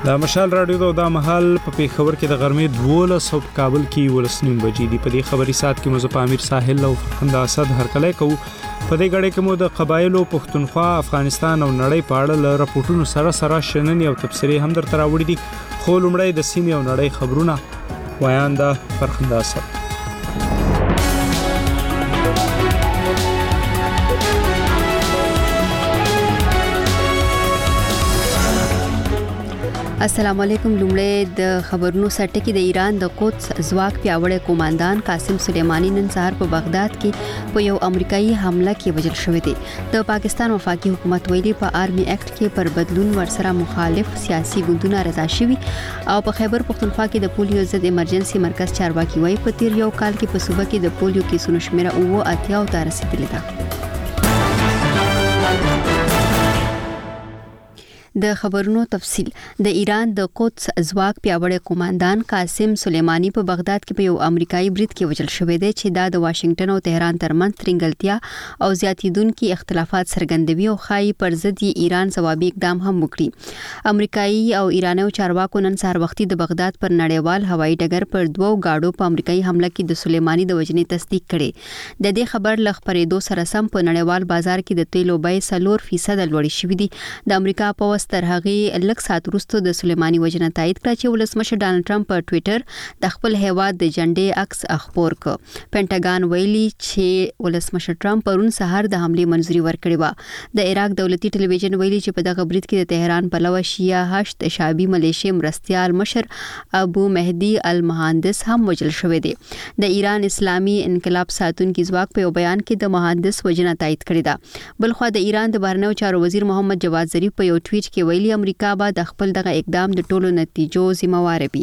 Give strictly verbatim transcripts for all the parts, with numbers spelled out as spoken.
د مشال رادیو د دا محل په پیښور کې د غرمې دولس او په کابل کې ولس نیم بجې دي. په دې خبري سات کې مو په امیر ساحل او فرخنده اسد هرکلی کوو. په دې غړې کې مو د قبایلو پښتونخوا افغانستان او نړۍ په اړه له راپورټونو سره سره شننې او تبصرې هم درته راوړي دي. خو لومړی د سیمې او نړۍ خبرونه ویان د فرخنده اسد. السلام علیکم. لومړی د خبرونو سرټکی د ایران د قدس ځواک پیاوړی قوماندان قاسم سلیمانی نن سهار په بغداد کې په یو امریکایي حمله کې وژل شوی دی. د پاکستان وفاقي حکومت ویلي په آرمي اکټ کې پر بدلون ورسره مخالف سیاسي ګوندونه رضا شوي او په خیبر پختونخوا کې د پولیو ضد ایمرجنسي مرکز چارواکي وایي په تیر یو کال کې په صوبه کې د پولیو کیسونو شمیره اوه اتیا ته رسیدلې ده. د خبرونو تفصیل. د ایران د قدس ځواک پیاوړی قوماندان قاسم سلیمانی په بغداد کې په یو امریکایي برید کې وژل شوی دی چې دا د واشنگټن او تهران ترمنځ ترنګلتیا او زیاتیدونکو اختلافات څرګندوي او خای پر ضد ایران ځوابي اقدام هم وکړي. امریکایي او ایراني چارواکو نن سهار وختي د بغداد پر نړیوال هوایي ډګر پر دوو گاډو په امریکایي حمله کې د سلیمانی د وژنې تصدیق کړي. د دې خبر ل خبرېدو سره سم په نړیوال بازار کې د تیلو بیې څلور فیصد لوړې شوې دي. د امریکا په تر هغه لږ ساعت وروسته د سلیمانی وژنه تایید کړه چې ولسمشر ډانلډ ټرمپ په ټوئیټر د خپل هیواد د جنډې عکس خپور کړ. پینټاګان ویلي چې ولسمشر ټرمپ پرون سهار د حمله منځوري ورکړې و. د عراق دولتي ټلویزیون ویلي چې په دغه برید کې د تهران پلوه شیعه هشت شعبي ملیشیا مرستيال مشر ابو مهدي المهندس هم وژل شوی دی. د ایران اسلامي انقلاب ساتونکو ځواک په بیان کې د مهندس وژنه تایید کړې ده. بلخو د ایران د بهرنیو چارو وزیر محمد جواد ظریف په یو ټویټ کې ویلي امریکا به د خپل دغه اقدام د ټولو نتیجو ذمہوار وي.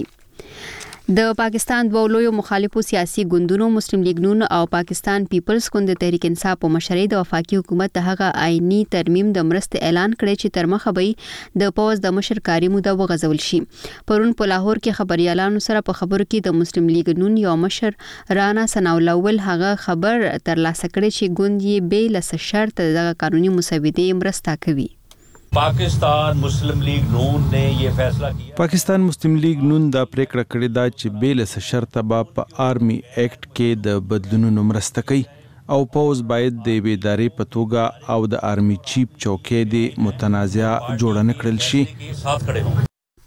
د پاکستان دوه لوی مخالفو سیاسي ګوندونو مسلم لیگ نون او پاکستان پیپلز ګوند د تحریک انصاف په مشرۍ د وفاقي حکومت د هغه آئینی ترمیم د مرستې اعلان کړی چې تر مخه به د پوز د مشر کاری موده وغځول شي. پرون په لاهور کې خبريالانو سره په خبرو کې د مسلم لیگ نون یو مشر رانا ثناءالله هغه خبر ترلاسه کړی چې ګوند یې به له شرط د قانوني مسودې مرسته کوي. پاکستان مسلم لیگ نون نے یہ فیصلہ کیا پاکستان مسلم لیگ نون دا پریکړه کړې ده چې بیل څه شرط به په آرمي اکټ کې د بدلونونو مرسته کوي او پوز باید د بیداری په توګه او د آرمي چیف چوکۍ د متنازع جوړ نه کړل شي.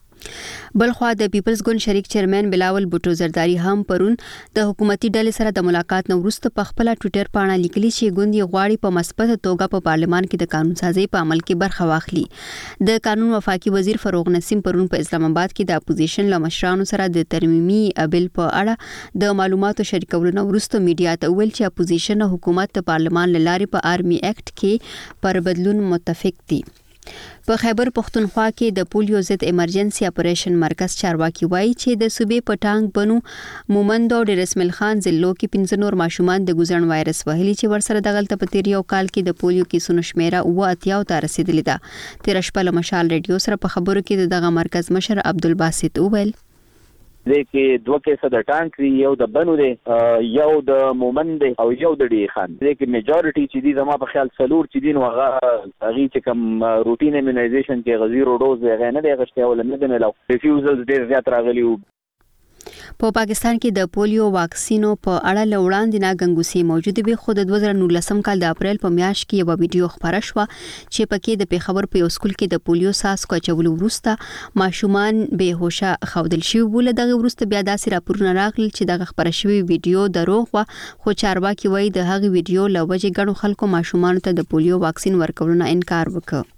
بلخوا د پیپلز ګوند شریک چیرمن بلاول بوټو زرداری هم پرون د حکومتي ډلې سره د ملاقات نو وروسته په خپل ټوئیټر باندې لیکلي چې ګوند یې غواړي په مثبت توګه په پارلمان کې د قانون سازي په عمل کې برخه واخلي. د قانون وفاقي وزیر فروغ نسیم پرون په اسلام آباد کې د اپوزیشن له مشرانو سره د ترمیمي بل په اړه د معلوماتو شریکولو نو وروسته میډیا ته ویل چې اپوزیشن حکومت د پارلمان لارې په آرمي اکټ کې پر بدلون متفق دي. په خیبر پختونخوا کې د پولیو ضد ایمرجنسي اپریشن مرکز چارواکي وایي چې د صوبې پټانګ بنو مومند او ډیر اسماعیل خان ضلعو کې پنځه نور ماشومان د ګوزن وایرس وهلي چې ورسره دغلت په تیر یو کال کې د پولیو کیسونو شمیره اوه اتیا ته رسیدلې ده. تیر شپه له مشال ریډیو سره په خبرو کې دغه مرکز مشر عبدالباسط وویل دې کې دوه کیسه د ټانک دی، یو د بنو دی، یو د مومند دی او یو د ډی خان. دې کې میجورټي چې دي زما په خیال څلور چې دین وغه هغه چې کوم روټین ایمونایزیشن کې غزیرو ډوز هغه نه دی غشته ول نه دی ملو ریفیوزلز ډیر زیات راغلی. په پاکستان کې د پولیو واکسینو په اړه لوړاندې نه غنګوسي موجود وي. خو د دوه زره نولسم کال د اپریل په میاشت کې یو ویډیو خبره شوه چې پکې د پیښور په یو سکول کې د پولیو ساسکو چولو وروسته ماشومان به هوښه خودل شي. ول دغه وروسته بیا داسې راپورونه راغلي چې دغه خبره شوی ویډیو دروغ و. خو چارواکي وایي د هغه ویډیو لوجه غنو خلکو ماشومان ته د پولیو واکسین ورکولو نه انکار وکړ.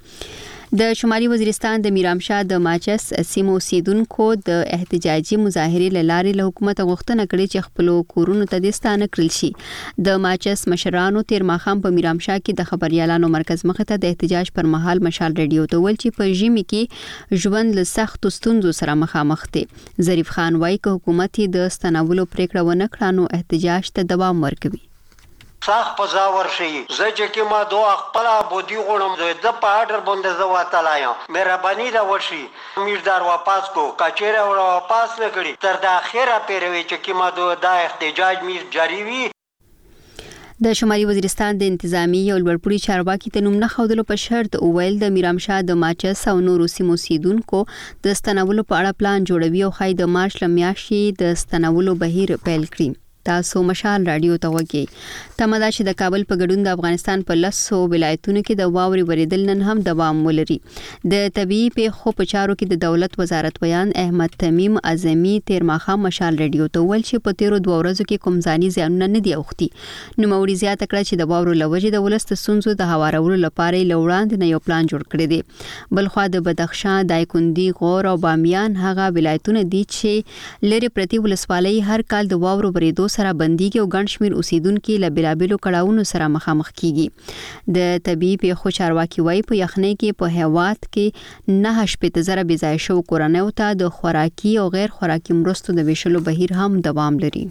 د شمالي وزیرستان د میرامشاه د ماچس سیمو اوسیدونکو د احتجاجي مظاهرې لارې له حکومت غوښتنه کړې چې خپل کورونو ته د ستانه کړل شي. د ماچس مشرانو تیر ماخام په میرامشاه کې د خبريالانو مرکز مخ ته د احتجاج پر مهال مشال ریډیو ته ول چې په ژمي کې ژوند له سختو ستونزو سره مخامخ دي. ظریف خان وایي چې حکومت د ستنولو پریکړه ونه کړه نو احتجاج ته دوام ورکوي. صاح پزا ورشي زجه کې ما دوه خپل بودی غړم د په اډر باندې زوا تلایم مهرباني دا ورشي میردار واپس کو کچېره ور واپس نکړي تر د اخره پیروي چې کې ما دوه د احتجاج میر جاری وي. د شمالي وزیرستان د انتظامی یو لوړپوړي چارواکي ته نوم نه ښودلو په شرط اوویل د میرامشاه د ماچس او نورو سیمو اوسیدونکو د ستنولو په اړه پلان جوړوي او خای د مارچ لمیاشتې د ستنولو بهیر پیل کړي. تاسو مشال رادیو ته وګورئ. تمدا چې د کابل په ګډون د افغانستان په لسو ولایتونو کې د واوري وریدل نن هم دوام ولري. د طبيعي پیښو په چارو کې د دولت وزارت بیان احمد تمیم اعظمي تیر ماخه مشال رادیو ته ول چې په تیرو دوه ورځو کې کوم ځاني زیانونه نه دی اوختي. نو موري زیاته کړه چې د واورو لوجې د ولست سونزو د هوارولو لپاره لوړاند نه یو پلان جوړ کړی دی. بلخوا د بدخشان، دایکندي، غور او بامیان هغه ولایتونه دي چې لری پرتی ولسوالۍ هر کال د واورو وریدو سره بنديږي او ګڼ شمیر اوسیدونکو له بلابلو کړهونو سره مخامخ کیږي. د طبيعي پیښو چارواکي وایي په یخنۍ کې په هواد کې نه شپږ زره بيځای شو کورنۍ ته د خوراکي او غیر خوراکي مرستو د ویشلو بهیر هم دوام لري.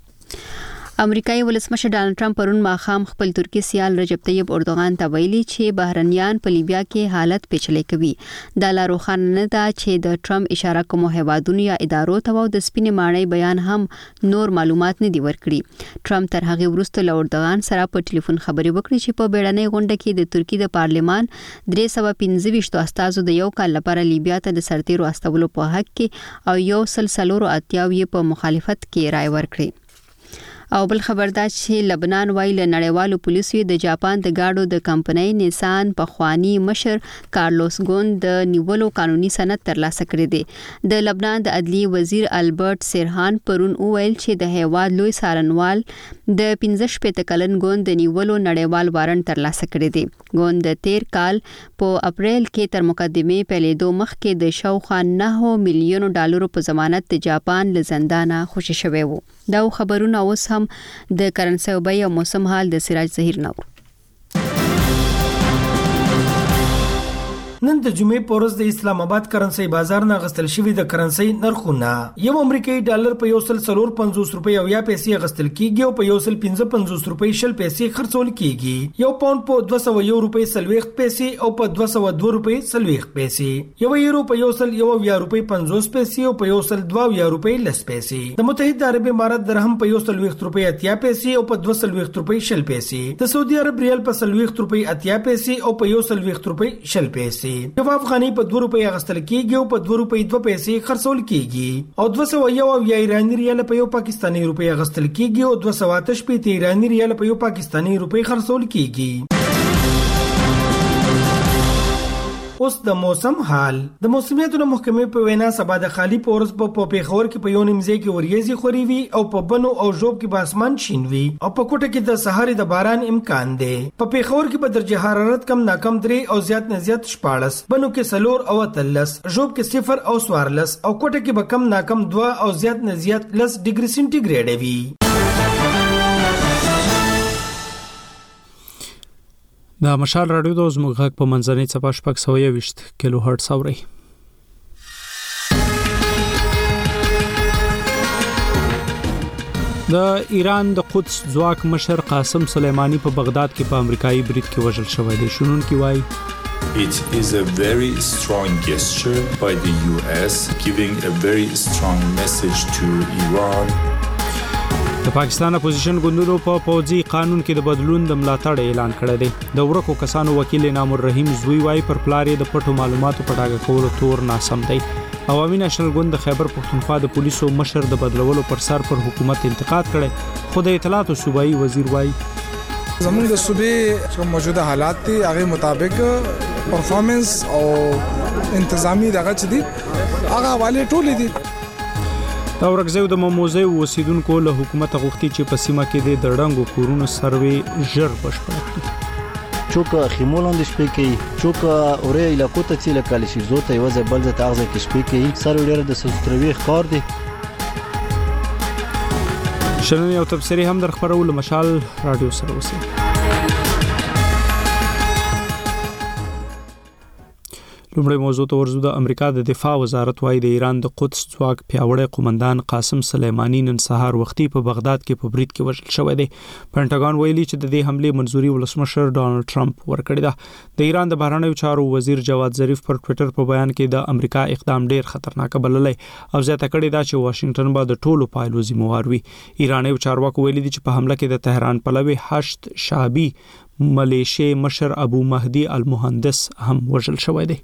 امریکایي ولسمشر ډانلډ ټرمپ پرون ماخام خپل ترکی سیال رجب طیب اردوغان ته ویلي چې بهرنیان په لیبیا کې حالت پیچلې کوي. د لا روخان نه دا چې د ټرمپ اشاره کوم هیوادونو یا ادارو ته و د سپینې ماڼۍ بیان هم نور معلومات نه دی ورکړي. ټرمپ تر هغه وروسته له اردوغان سره په ټلیفون خبرې وکړې چې په بیړنۍ غونډه کې د ترکی د پارلمان درې سوه پنځه ویشت استازو د یو کال لپاره لیبیا ته د سرتیرو استولو په حق کې او یو سل څلور اتیا په مخالفت کې رائے ورکړي. او بل خبردار چې لبنان وایي له نړیوالو پولیسو د جاپان د گاډو د کمپنۍ نیسان په خوانی مشر کارلوس ګون د نیولو قانوني سند ترلاسه کړی دی. د لبنان د عدلی وزیر البرت سرحان پرون وویل چې د هیواد لوی سارنوال د پنځه شپږ کلن ګون د نیولو نړیوال وارنټ ترلاسه کړی دی. ګون د تیر کال په اپریل کې تر مقدمې پیلېدو مخکې د شاوخوا نه میلیونو ډالرو په ضمانت د جاپان له زندانه خوشی شوی و. دا خبرونه اوس هم د کرنسي او بیه موسم حال د سراج ظهیر نو. نن د جمعې په ورځ د اسلام آباد کرنسي بازار نه غستل شوی د کرنسي نرخونه یو امریکایي ډالر په یو سل څلور پنځوس روپۍ او یا پیسې غستل کیږي او په یو سل پنځه پنځوس روپۍ شل پیسې خرڅول کیږي. یو پاوند په دوه سوه یو روپۍ سلويخت پیسې او په دوه سوه دوه روپۍ سلويخت پیسې. یو یورو په یو سل یو یا روپۍ پنځوس پیسې او په یو سل دوه یا روپۍ لس پیسې. د متحده عرب امارات درهم په یو سل ویخت روپۍ اتیا پیسې او په دوه سل ویخت روپۍ شل پیسې. د سعودي عرب ریال په سلويخت روپۍ اتیا پیسې او په یو سل ویخت روپۍ شل پیسې. یو افغاني په دوه روپۍ اغستل کیږي او په دوه روپۍ دوه پیسې خرڅول کیږي او دوه سوه یو یا ایرانی ریال په یو پاکستاني روپۍ اغستل کیږي او دوه سوه اته شپږ ایرانی ریال په یو پاکستاني روپۍ خرڅول کیږي. اوس د موسم حال. د موسمیاتو محکمې په وینا سبا د خالی پورس په پیښور کې په یو نیمځای کې وریځي خوري وي او په بنو او ژوب کې به اسمان شین وي او په کوټه کې د سهار د باران امکان دی. په پیښور کې به درجه حرارت کم ناکم درې او زیات نه زیات شپاړس، بنو کې سلور او اتلس، ژوب کې صفر او سوارلس او کوټه کې به کم ناکم دوه او زیات نه زیات لس ډیګري سنټیګریډ وي. دا مشال رادیو د زموږ غږ په منځنۍ څپه شپږ سوه یوویشت کیلو هرټز اورئ. د ایران د قدس ځواک مشر قاسم سلیمانی په بغداد کې په امریکایي برید کې وژل شوی دی. شنونکي وایي It is a very strong gesture by the U S giving a very strong message to Iran. د پاکستان اپوزیشن ګوندونو په پوځي قانون کې د بدلون د ملاتړ اعلان کړی دی. د ورکو کسانو وکیل انعام الرحیم زوی وايي پر پلار یې د پټو معلوماتو په ډاګه کولو تور ناسم دی. عوامي نېشنل ګوند د خیبر پښتونخوا د پولیسو مشر د بدلولو پر سر پر حکومت انتقاد کړي. خو د اطلاعات او صوبایي وزیر وايي زموږ د صوبې کوم موجوده حالات دي هغه مطابق پرفارمنس او انتظامی دغه چدي هغه حواله ټول دي. دا ورګزیو د موموزه اوسیدونکو له حکومت غوښتي چې په سیمه کې د دړنګو کورونو سروي ژر بشپړ کړي. چوکا خیمولند شپې کې چوکا اورې علاقو ته چې لکه شي زوته یو ځای بل ځای تاغزه کې شپې کې سروي ډېر د سستروي ښکار دي. شنن یو تفسیری هم در خبرول مشال رادیو سره وسی. لومړی موضوع ته ورزو. د امریکا د دفاع وزارت وايي د ایران د قدس ځواک پیاوړی قومندان قاسم سلیمانی نن سهار وختي په بغداد کې په برید کې وژل شوی دی. پینټاګون ویلي چې د دې حمله منځوري ولسمشر ډانلډ ټرمپ ورکړی ده. د ایران د بهرنیو چارو وزیر جواد ظریف پر ټوئیټر په بیان کې د امریکا اقدام ډیر خطرناک بللی او زیاته کړې ده چې واشنگټن به د ټولو پایلو ذمہوار وي. ایراني چارواکو ویلي دي چې په حمله کې د تهران پلوي هشت شعبي ملیشیا مشر ابو مهدی المهندس هم وژل شوی دی.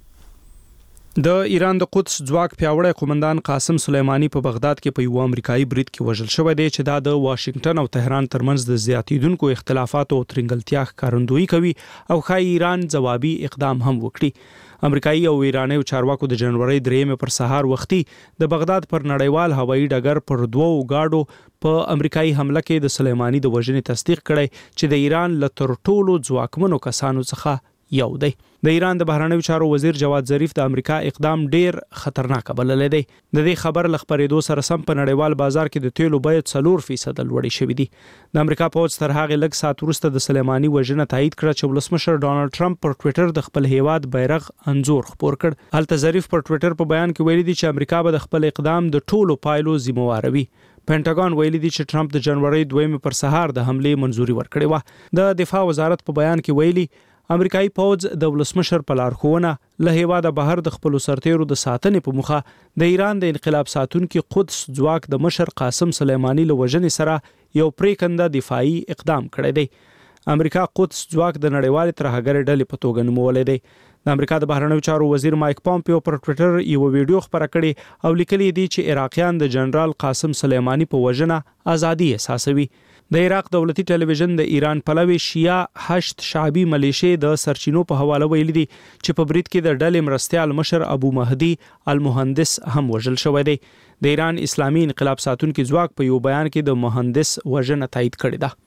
د ایران د قدس ځواک پیاوړی قومندان قاسم سلیمانی په بغداد کې په یو امریکایي برید کې وژل شوی دی چې دا د واشنگټن او تهران ترمنځ د زیاتیدونکو اختلافاتو او ترنګلتیا ښکارندویي کوي او ښایي ایران ځوابي اقدام هم وکړي. امریکایي او ایرانی چارواکو د جنوري درېمه پر سهار وختي د بغداد پر نړیوال هوایي ډګر پر دوو گاډو په امریکایي حمله کې د سلیمانی د وژنې تصدیق کړی چې د ایران له تر ټولو ځواکمنو کسانو څخه یو دی. د ایران د بهرنیو چارو وزیر جواد ظریف د امریکا اقدام ډیر خطرناک بللی دی. د دې خبر لخبرېدو سره سم په نړیوال بازار کې د تیلو بیه څلور فیصد لوړې شوې دي. د امریکا پوځ تر هغه لږ ساعت وروسته د سلیمانی وژنه تایید کړه چې ولسمشر ډانلډ ټرمپ پر ټوئیټر د خپل هیواد بیرغ انځور خپور کړ. هلته ظریف پر ټوئیټر په بیان کې ویلي دي چې امریکا به د خپل اقدام د ټولو پایلو ذمہوار وي. پینټاګون ویلي دي چې ټرمپ د جنوري دویمه پر سهار د حمله منځوري ورکړې و. د دفاع وزارت په بیان کې ویلي امریکایي پوځ د ولسمشر په لارښوونه له هیواده بهر د خپل سرتیرو د ساتنې په مخه د ایران د انقلاب ساتونکو قدس ځواک د مشر قاسم سلیمانی له وژنې سره یو پریکنده دفاعي اقدام کړی دی. امریکا قدس ځواک د نړیوال ترهګر ډلې په توګه نومولې دی. د امریکا د بهرنیو چارو وزیر مایک پامپیو پر ټوئیټر یو ویډیو خبره کړې او لیکلي دي چې عراقیان د جنرال قاسم سلیمانی په وژنه ازادي احساسوي. د عراق دولتي ټلویزیون د ایران پلوي شیعه هشت شعبي ملیشیا د سرچینو په حواله ویلي دي چې په برید کې د ډلې مرستیال مشر ابو مهدی المهندس هم وژل شوی دی. د ایران اسلامي انقلاب ساتونکو ځواک په یو بیان کې د مهندس وژنه تایید کړې ده.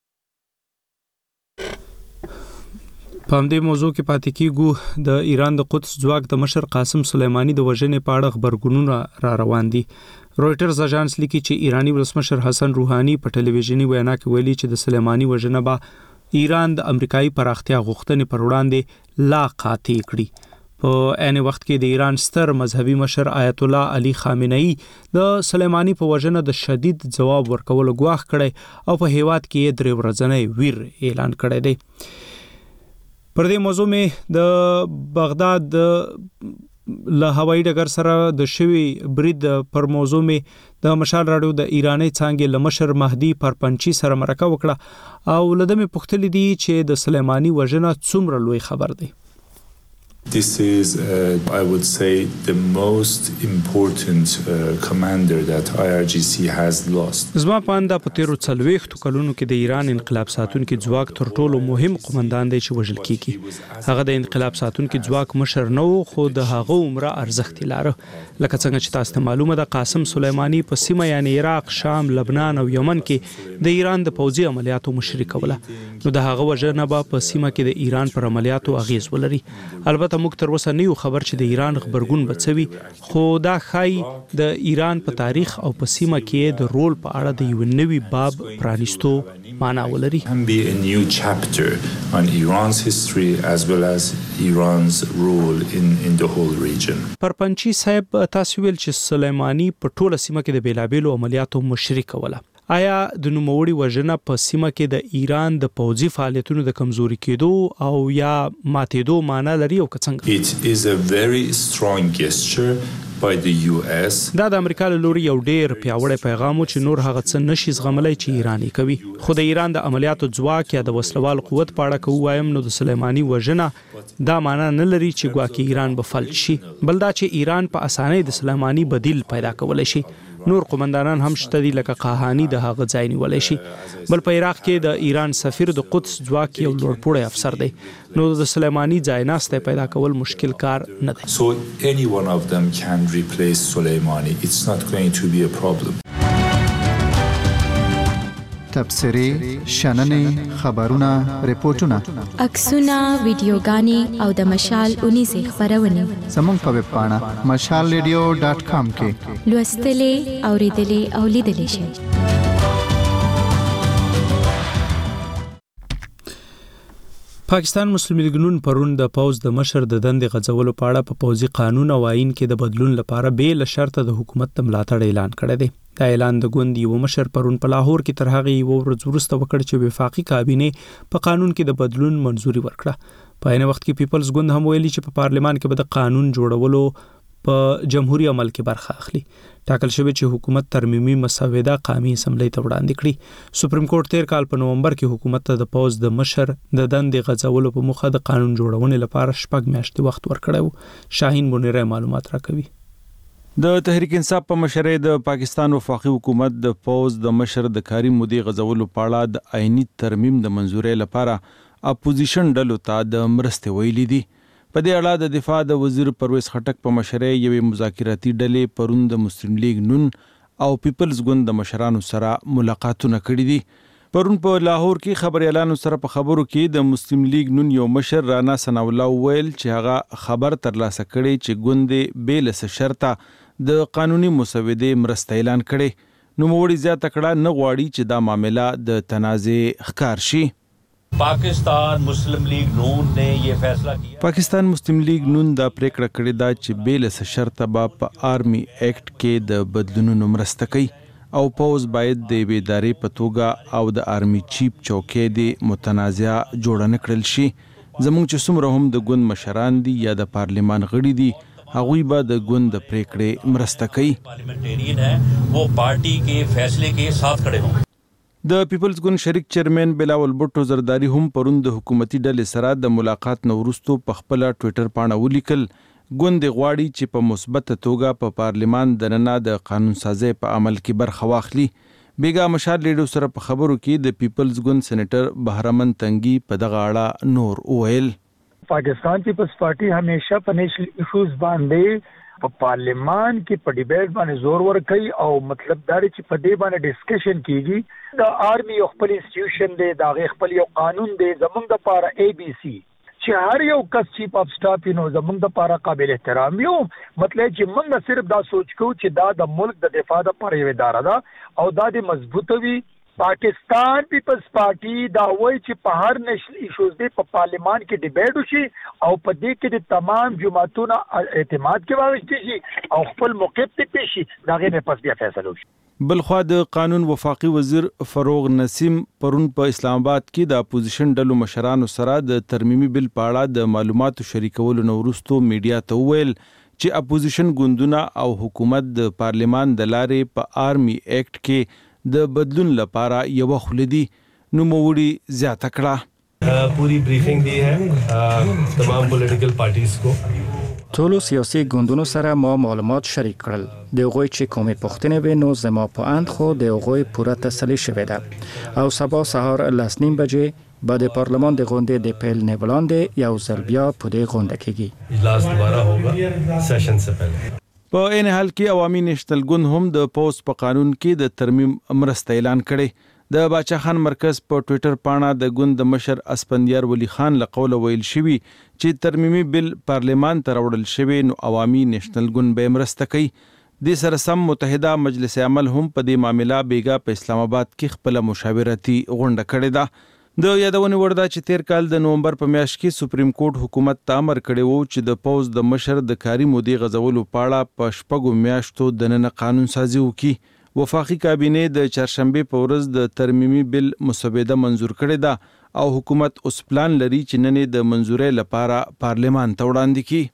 په همدې موضوع کې پاتې کیږو. د ایران د قدس ځواک د مشر قاسم سلیمانی د وژنې په اړه خبرګونونه را روان دي. رويټرز اژانس لیکي چې ایرانی ولسمشر حسن روحاني په ټلویزیونی وینا کې ویلي چې د سلیمانی وژنه به ایران د امریکایي پراختیا غوښتنې پر وړاندې لا قاطع کړي. په عین وخت کې د ایران ستر مذهبي مشر آیت الله علي خامنه‌ای د سلیمانی په وژنه د شدید ځواب ورکولو غواخ کړي او په هیواد کې درې ورځې ویر اعلان کړی دی. پر دې موضوع مې د بغداد له هوایي ډګر سره د شوی برید پر موضوع مې د مشال راډیو د ایرانی څانګې لمشر مهدی پرپنچی سره مرکه وکړه او لدمه پختلی دي چې د سلیمانی وژنه څومره لوی خبر دی. This is, uh, I would say, the most important uh, commander that I R G C has lost. زما پاندا په تیرو څلوېښتو کلونو کې د ایران انقلاب ساتونکو ځواک تر ټولو مهم قومندان دی چې وژل کیږي. هغه د انقلاب ساتونکو ځواک مشر نه و خو د هغه عمره ارزښت لاره. لکه څنګه چې تاسو ته معلومه ده قاسم سلیمانی په سیمه یعنی عراق، شام، لبنان او یمن کې د ایران د پوځي عملیاتو مشري کوله. نو د هغه وژنه به په سیمه کې د ایران پر عملیاتو اغیز ولري. البته موږ تر اوسه نه یو خبر چې د ایران خبرګون بچوي خو دا خای د ایران په تاریخ او په سیمه کې د رول په اړه د یو نوي باب پرانیستو معنا ولري. Can be a new chapter on Iran's history as well as Iran's role in in the whole region. پرپنچی صاحب تاسو ویل چې سلیمانی په ټوله سیمه کې د بیلابیلو عملیاتو مشري کوله. آیا د نوموړي وژنه په سیمه کې د ایران د پوځي فعالیتونو د کمزوري کېدو او یا ماتېدو معنا لري او څنګه؟ It is a very strong gesture by the U S. دا د امریکا له لوري یو ډیر پیاوړی پیغام چې نور هغه څه نشي زغملای چې ایرانی کوي. خو د ایران د عملیاتو ځواک یا د وسلوال قوت په اړه کوم وایم نو د سلیمانی وژنه دا معنا نه لري چې ګواکې ایران به فلج شي، بل دا چې ایران په اسانۍ د سلیمانی بدیل پیدا کولای شي. نور قومندانان هم شته دي لکه قاهانی د هغه ځای نیولای شي. بل په عراق کې د ایران سفیر د قدس ځواک یو لوړپوړی افسر دی. نو د سلیمانی ځای ناسته پیدا کول مشکل کار نه دی. So any one of them can replace Soleimani. It's not going to be a problem. تبصرې، شننې، خبرونه، ریپورتونه، عکسونه، ویډیوګانې او د مشال اونیزې خبرونه زموږ په ویب پاڼه مشال ریډیو ډاټ کام کې لوستلې، اوریدلې او لیدلې شئ. پاکستان مسلم لیگ نون پرون د پوز د مشر د دندې غځولو په اړه په پوزي قانون او آئین کې د بدلون لپاره به له شرط د حکومت د ملاتړ اعلان کړی دی. دا اعلان د ګوند یو مشر پرون په لاهور کې تر هغه یو ورځ وروسته وکړ چې وفاقي کابینه په قانون کې د بدلون منځوري ورکړه. په عین وخت کې پیپلز ګوند هم ویلي چې په پارلمان کې به د قانون جوړولو په جمهوریت عمل کې برخه اخلي. ټاکل شوی چې حکومت ترمیمي مسوده قومي اسمبلی ته وړاندې کړي. سپریم کورټ تیر کال په نومبر کې حکومت ته د پوز د مشر د دندې غځولو په موخه د قانون جوړونې لپاره شپږ میاشتې وخت ورکړی. شاهین بونیره معلومات راکوي. د تحریک انصاف په مشرۍ د پاکستان وفاقي حکومت د پوز د مشر د کاري مودې غځولو په اړه د آئینی ترمیم د منځورۍ لپاره اپوزیشن ډلو ته د مرستې ویلي دي. په دې اړه د دفاع د وزیر پرویز خټک په مشرۍ یوې مذاکراتي ډلې پرون د مسلم لیگ نون او پیپلز ګوند د مشرانو سره ملاقاتونه کړي دي. پرون په لاهور کې خبريالانو سره په خبرو کې د مسلم لیگ نون یو مشر رانا ثناء الله ویل چې هغه خبر ترلاسه کړي چې ګوند به له شرطه د قانوني مسودې مرسته اعلان کړي. نو موړي زیاته کړه نه غواړي چې دا معاملې د تنازع ښکار شي. Pakistan Muslim League Noon ने ये फैसला किया Pakistan Muslim League Noon دا پریکړه کړې ده چې بیل څه شرط به په آرمي ایکټ کې د بدلونونو مرسته کوي او پوز باید د ادارې په توګه او د آرمي چیف چوکۍ د متنازع جوړ نه کړل شي. زموږ چې څومره هم د ګوند مشران دي یا د پارلیمان غړي دي هغوی به د ګوند د پریکړې مرسته کوي. Parliamentarian है वो पार्टी के फैसले के साथ खड़े हों. د پیپلز ګوند شریک چیرمن بلاول بوټو زرداری هم پرون د حکومتي ډلې سره د ملاقات نو وروسته په خپل ټوئیټر باندې ولیکل ګوند غواړي چې په مثبت توګه په پارلیمان دننه د قانون سازي په عمل کې برخه واخلي. بیګا مشال لیډو سره په خبرو کې د پیپلز ګوند سېنیټر بهرمن تنگي په دغه اړه نور وویل. پاکستان پیپلز پارټي همیشه په نیشنل ایشوز باندې په پارلیمان کې په ډیبیټ باندې زور ورکوي او مطلب دا دی چې په دې باندې ډسکشن کیږي. د آرمي یو خپل انسټیټیوشن دی، دا غي خپل یو قانون دی، زمونږ د پاره ای بی سی چې هر یو کس چیف اف سټاف نو زمونږ د پاره قابل احترام یو. مطلب چې موږ صرف دا سوچ کوو چې دا د ملک د دفاع لپاره یو اداره ده او دا د مضبوطه وي. پاکستان پیپلز پارټي دا وایي چې په هر نشل ایشوز دی په پارلیمان کې ډیبیټ وشي او په دې کې د تمام جماعتونو اعتماد کې واغشتي شي او خپل موقف ته پیش شي دا غي نه پس بیا فیصله وشي. بلخوا د قانون وفاقي وزیر فروغ نسیم پرون په اسلام آباد کې د اپوزیشن ډلو مشرانو سره د ترمیمي بل په اړه د معلوماتو شریکولو نو وروسته میډیا ته ویل چې اپوزیشن ګوندونه او حکومت د پارلیمان د لارې په آرمي ایکټ کې د بدلون لپاره یو خلدي. نو موړي زیاته کړه. پوری بریفینګ دی ہے تمام پولیټیکل پارټیز کو. ټولو سیاسي ګوندونو سره ما معلومات شریک کړل. د هغوی چې کومې پوښتنې وې نو زما په اند خو د هغوی پوره تسلي شوې ده او سبا سهار لس نیم بجې به د پارلمان د غونډې د پیل نه وړاندې یو ځل بیا په دې غونډه کېږي. اجلاس دوباره ہوگا سیشن سے پہلے. په این حال کې عوامي نېشنل ګوند هم د پوز په قانون کې د ترمیم مرسته اعلان کړي. د باچا خان مرکز په ټوئیټر باندې د ګوند د مشر اسپندیار ولی خان له قوله ویل شوی چې ترمیمي بل پارلیمان ته راوړل شوی نو عوامي نېشنل ګوند به مرسته کوي. د سره سم متحده مجلس عمل هم په دې معاملې بیګا په اسلام آباد کې خپل مشاورتي غونډه کړې ده. د یادونې وړ ده چې تیر کال د نومبر په میاشت کې سپریم کورټ حکومت ته امر کړی وو چې د پوز د مشر د کاري مودې غځولو په اړه په شپږو میاشتو دننه قانون سازي وکړي. وفاقي کابینه د چهارشنبه په ورځ د ترمیمي بل مسوده منزور کړې ده او حکومت اوس پلان لري چې نن د منزورۍ لپاره پارلیمان ته وړاندې کړي.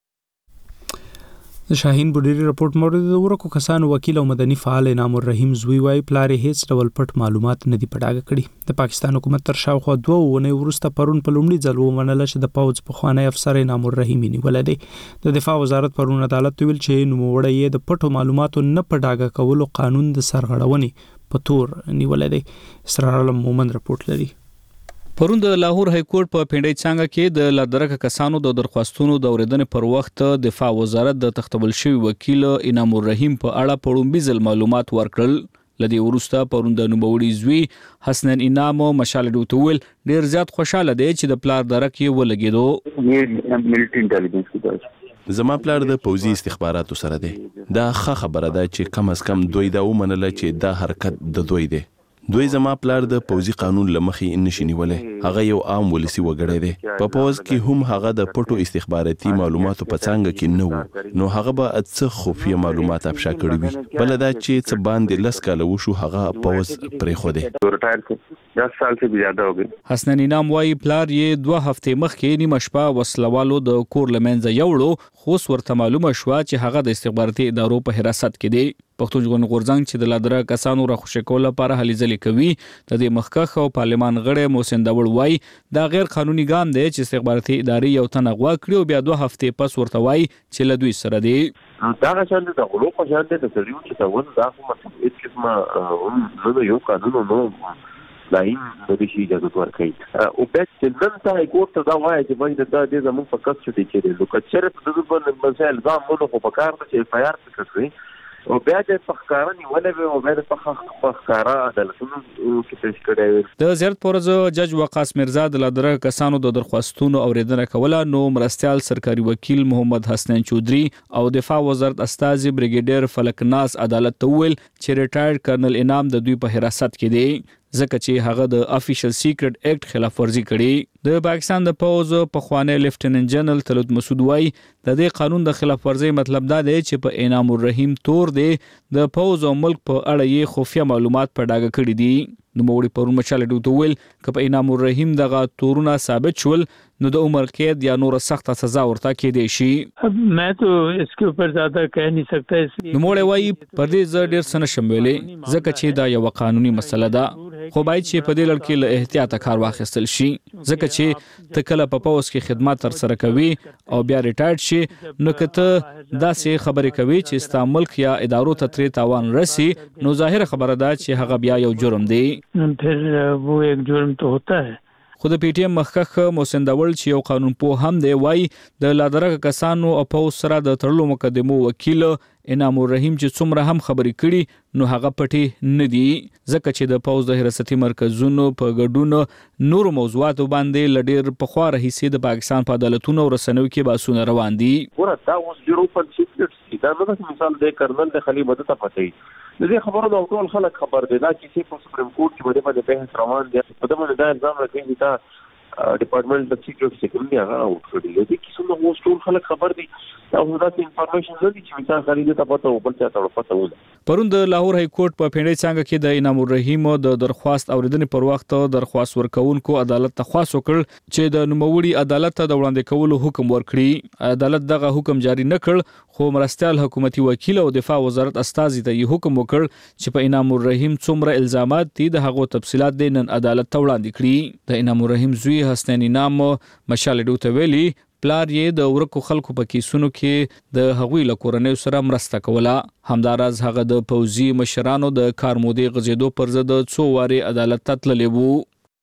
د شاهین بډيري رپورت مورد د ورکو کسانو وکیل او مدني فعال انعام الرحیم زوی وايي پلار هیڅ ډول پټ معلومات نه دی پټاګه کړي. د پاکستان حکومت تر شاوخوا دوه ونې وروسته پرون په لومړي ځل ومنله چې د پوز په خوانی افسر انعام الرحیم نیول دی. د دفاع وزارت پرون عدالت ویل چې نوموړی یې د پټو معلوماتو نه پټاګه کولو قانون د سرغړونې په تور نیول دی. اسرار علم مومن رپورت لري. پرون د لاهور های کورټ په پینډای څنګه کې د لادرکه کسانو د درخواستونو د اوریدنې پر وخت دفاع وزارت د تختبل شوی وکیل انعام الرحیم په اړه پړومبي ځل معلومات ورکړل. لدی ورسته پرون د نوموړي زوی حسنین انعام مشال ډوتول ډیر زیات خوشاله دی چې د پلار درک یې ولګیدو. ملټری انټيليجنس کې زما پلار د پوزي استخباراتو سره دی. دا ښه خبره ده چې کم از کم دوی دا ومنله چې دا حرکت د دوی دی. دوی زما پلار د پوځي قانون لمخې نشي نیولې. هغه یو عام ولسی وګړی دی. په پوز کې هم هغه د پټو استخباراتي معلوماتو په څنګه کې نه و، نو هغه به څه خفیه معلومات افشا کړی وي. بل دا چې څه باندې لس کاله وشو هغه پوز پرې خو دی. دس سال سے بھی زیادہ ہو گئی. حسنین انعام وايي پلار یې دوه هفتې مخکې نیمه شپه وسلوالو د کور لمنځه یوړو، خو ورته معلومه شوه چې هغه د استخباراتي ادارو په حراست کې دی. پښتون ژغورنې غورځنګ چې د لادره کسانو را خوشی کول لپاره هلې ځلې کوي، د دې مخکښ او پارلمان غړی محسن داوړ وايي دا غیر قانوني ګام دی چې استخباراتي ادارې یو تن اغوا کړي او بیا دوه هفتې پس ورته وايي چې له دوی سره دی. دا شان د غلو په شان د تسلیو چې تاول دا کومه هیڅ قسمه نو یو قانون نو لاین د دې شي اجازه ورکړي او بیا چې نن تا کوټه دا وایي چې باید دا د زمون په کس چې چې نو کچره په دغه باندې مسائل دا مونږ په کار ته چې فایار تکړه او بیا د فخکارنی ولې او بیا د فخکارا عدالتونو کې پیش کړی. د زیارت پرځ جج وقاص مرزا د لادره کسانو د درخواستونو اوریدنه کوله، نو مرستيال سرکاري وکیل محمد حسنین چودري او دفاع وزارت استاذ بریګیډیر فلک ناز عدالت ته ویل چې ریټایرډ کرنل انعام د دوی په حراست کې دی ځکه چې هغه د افیشل سیکرټ اکټ خلاف ورزي کړي. د پاکستان د پوز پخوانی لیفټیننټ جنرال طلعت مسعود وايي د دې قانون د خلاف ورزي مطلب دا دی چې په انعام الرحیم تور دی د پوز او ملک په اړه یې خفیه معلومات په ډاګه کړي دي. نو موړي پرون مشال ډوټ ویل ک په انعام الرحیم دغه تورونه ثابت شول نو د عمر قید یا نور سخت سزا ورته کېدې شي. میں تو اس کے اوپر زیادہ کہہ نہیں سکتا. نو موړي وايي پر دې ز ډیر سن شمولې ځکه چې دا یو قانوني مسله ده، خو باید چې په دې لړ کې له احتیاط کار واخیستل شي ځکه چې ته کله په پوز کې خدمات تر سره کوي او بیا ریټایرډ شي نو کته داسې خبرې کوي چې ستا ملک یا ادارو ته ترې تاوان رسي نو ظاهر خبره ده چې هغه بیا یو جرم دی. پھر وہ ایک جرم تو ہوتا ہے. خو د پی ټی ایم مخکښ محسن داوړ چې یو قانون پوه هم دی وايي د لادره کسانو او پوز سره د تړلو مقدمو وکیل انعام الرحیم چې څومره هم خبرې کړي نو هغه پټي نه دي ځکه چې د پوز د حراستي مرکزونو په ګډون نور موضوعات باندې لډیر په خوا راهیسي د پاکستان په عدالتونو او رسنیو کې باسونه روان دي. ورته دا اوس ډیرو په سیکرټ دا نو مثال د کرنل د خلی مدته پټي د دې خبرو د ټول خلک خبر دی دا چې په سپریم کورټ کې باندې بحث روان دی. په دغه باندې دا الزام راځي چې دا ډپارټمنټ د سیکرټ سیکورټي هغه او کړی دی چې څنګه اوس ټول خلک خبر دي او دا انفارمیشن نه دي چې مثال خالي ته پته او بل څه ته پته ونه. پرون د لاهور های کورټ په پیډای څنګه کې د انعام الرحیم د درخواست اوریدنې پر وخت درخواست ورکوونکو عدالت ته خواست وکړ چې د نوموړي عدالت ته د وړاندې کولو حکم ورکړي. عدالت دغه حکم جاری نه کړ خو مرستيال حکومتي وکیل او دفاع وزارت استاذ ته یې حکم وکړ چې په انعام الرحیم څومره الزامات دي د هغو تفصيلات د نن عدالت ته وړاندې کړي. د انعام الرحیم زوی حسنین انعام مشال ډوټ ویلي پلار یې د ورکو خلکو په کیسونو کې د هغوی له کورنۍ سره مرسته کوله. همداراز هغه د پوځي مشرانو د کارمودې غزیدو پر ضد څو واري عدالت ته تللی وو.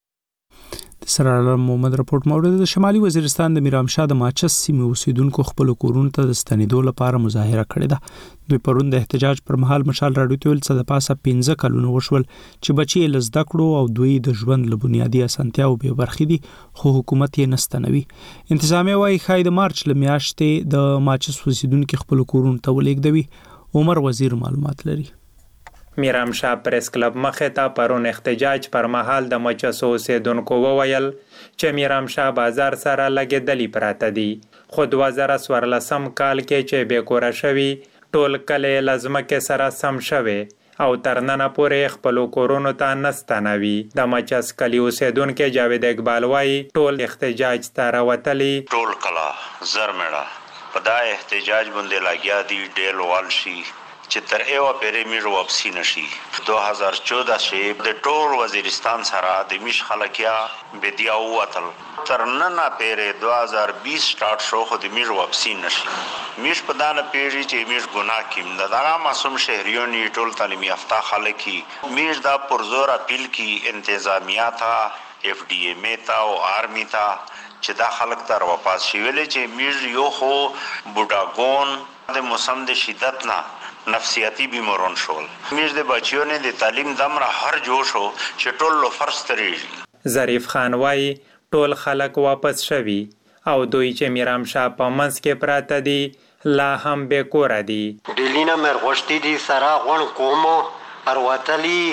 سره عالم محمد رپورت موړد د شمالي وزیرستان د میرامشاه د ماچس سیمې اوسیدونکو خپل کورونو ته د ستنېدو لپاره مظاهره کړې ده. دوی پرون د احتجاج پر مهال مشال راډیو ته ویل چې د پاسه پنځه کلونه وشول چې بچي له زده کړو او دوی د ژوند له بنیادي اسانتیاو به برخې دي خو حکومت یې نستنوي. انتظامیه وايي ښایي د مارچ له میاشتې د ماچس اوسیدونکو خپل کورونو ته ولېږدوي. عمر وزیر معلومات لري. میرامشاه پریس کلب مخې ته پرون احتجاج پر مهال د مچسو اوسیدونکو وویل چې میرامشاه بازار سره لګېدلي پراته دي خو دوه زره څوارلسم کال کې چې بېکوره شوي ټول کلی له ځمکې سره سم شوی او تر ننه پورې خپلو کورونو ته نه ستنوي. د مچس کلي اوسیدونکی جاوید اقبال وایي ټول احتجاج ته راوتلي ټول کلا زرمړه په دا احتجاج باندې لګیا دي ډیل وال شي چې تر ایوا پیری میږ واپسی نشي. دوه هزار چودہ کې د ټول وزیرستان سره د میش خلکیا بدیا وتل تر نن پیری دوه هزار بیس سٹارټ شو خو د میږ واپسی نشي. میش په دانه پیری چې میږ ګناه کیم د دغه معصوم شهریون ټول تعلیم یافته خلک میږ دا پرزور اپیل کی انتظامیه تا اف ډی ایم تا او آرمی تا چې دا خلک تر واپس شي ویل چې میږ یو خو بوډاګون د موسم د شدت نه نفسیاتی بیمارون شول. میش د بچیو نه د تعلیم دمره هر جوش هو چې ټول لو فرض تریږي. ظریف خان وایي ټول خلک واپس شوي او دوی چې میرامشاه په منځ کې پراته دي لا هم بې کوره دي. ډیلینا مرغشتي دي سره غون کومو ارواتلی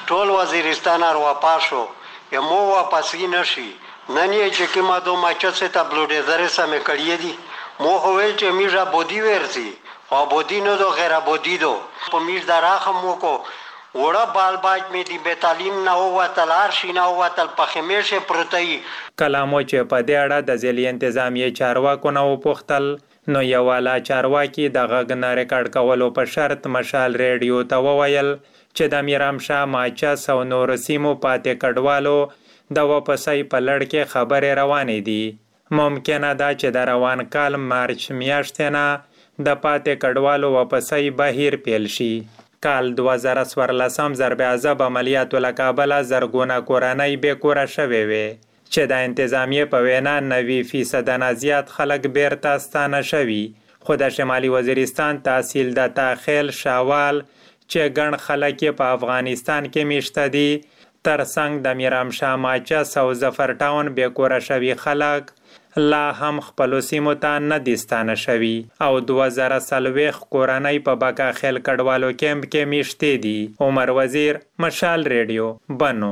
ټول وزیرستان ار واپاسو یمو واپسی نشي نن یې چې کما دو ماچو سے تبلوډیزر سمې کړی دي مو هوې چې میرا بودی ورسي او بودی نو دو غیر بودی دو په میر دراخه مو کو وړه بال باج مې دی به تعلیم نه هوا تلار شینه هوا تل په خمیشه پرتای کلامو چې په دې اړه د ځلی انتظامی چارواکو نو پوښتل نو یوالا چارواکي د غږ نه ریکارډ کولو په شرط مشال ریډیو ته وویل چې د میرام شاه ماچس او نور سیمو پاتې کډوالو د واپسۍ په لړ کې خبرې روانې دي ممکنه ده چې د روان کال مارچ میاشتې نه د پاتې کډوالو واپسۍ بهیر پیل شي کال دوه زره څوارلسم ضرب عذاب عملیاتو له کابله زرګونه کورنۍ بې کوره شوې وې چې د انتظامیې په وینا نوي فیصده نه زیات خلک بیرته ستانه شوي خو د شمالي وزیرستان تحصیل د تاخیل شاوال چې ګڼ خلک په افغانستان کې میشته دي ترڅنګ د میرام شاه ماچس او ظفر ټاون بې کوره شوي خلک لا هم خپلو سیمو ته نه دي ستانه شوي او دوه زره څلوېښت کورنۍ په بکا خیل کډوالو کیمپ کې میشتې دي عمر وزیر مشال ریډیو بنو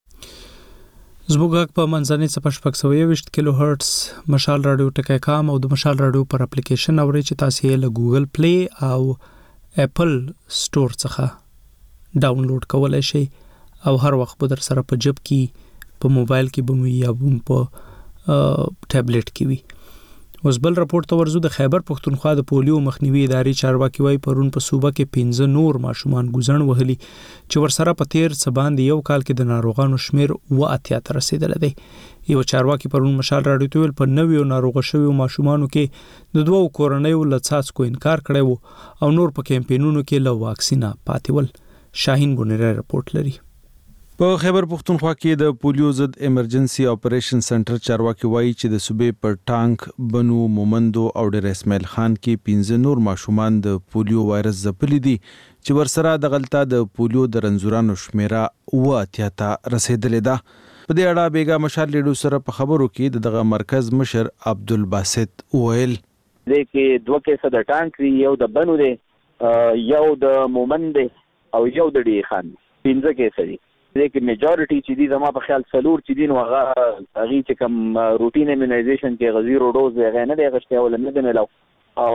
زموږ غږ په منځنۍ څپه شپږ سوه یوویشت کیلو هرټز مشال راډیو ټکی کام او د مشال راډیو پر اپلیکیشن اورئ چې تاسو یې له ګوګل پلی او اپل سٹور څخه ډاونلوډ کولای شئ او هر وخت به در سره په جب کې په موبایل کې به یا په ټابلیټ کې وي اوس بل راپورټ ته ورزو د خیبر پښتونخوا د پولیو مخنیوي ادارې چارواکي وایي پرون په صوبه کې پنځه نور ماشومان ګوزڼ وهلي چې ورسره په تیر څه باندې یو کال کې د ناروغانو شمیر اوه اتیا ته رسېدلی دی یو چارواکي پرون مشال راډیو ته ویل په نویو ناروغه شویو ماشومانو کې د دوو کورنیو له څاڅکو انکار کړی و او نور په کیمپینونو کې له واکسینه پاتې ول شاهین بونیری راپورټ لري په خیبر پښتونخوا کې د پولیو ضد ایمرجنسي اپریشن سنټر چارواکي وایي چې د صوبې پر ټانک بنو مومندو او ډیر اسماعیل خان کې پنځه نور ماشومان د پولیو وایرس ځپلي دي چې ورسره د غلطه د پولیو د رنځورانو شمیره اوه اتیا ته رسېدلې ده په دې اړه بیګا مشال لیډو سره په خبرو کې دغه مرکز مشر عبدالباسط ویل دې کې دوه کیسه د ټانک یو د بنو دی یو د مومند او یو د ډی خان پنځه کیسه دي لیکن میجورټي چې دي زما په خیال څلور چې دي نو هغه هغې چې کوم روټین ایمونایزیشن کې هغه زیرو ډوز دی هغه نه دی اخیستی او نه دی میلاو او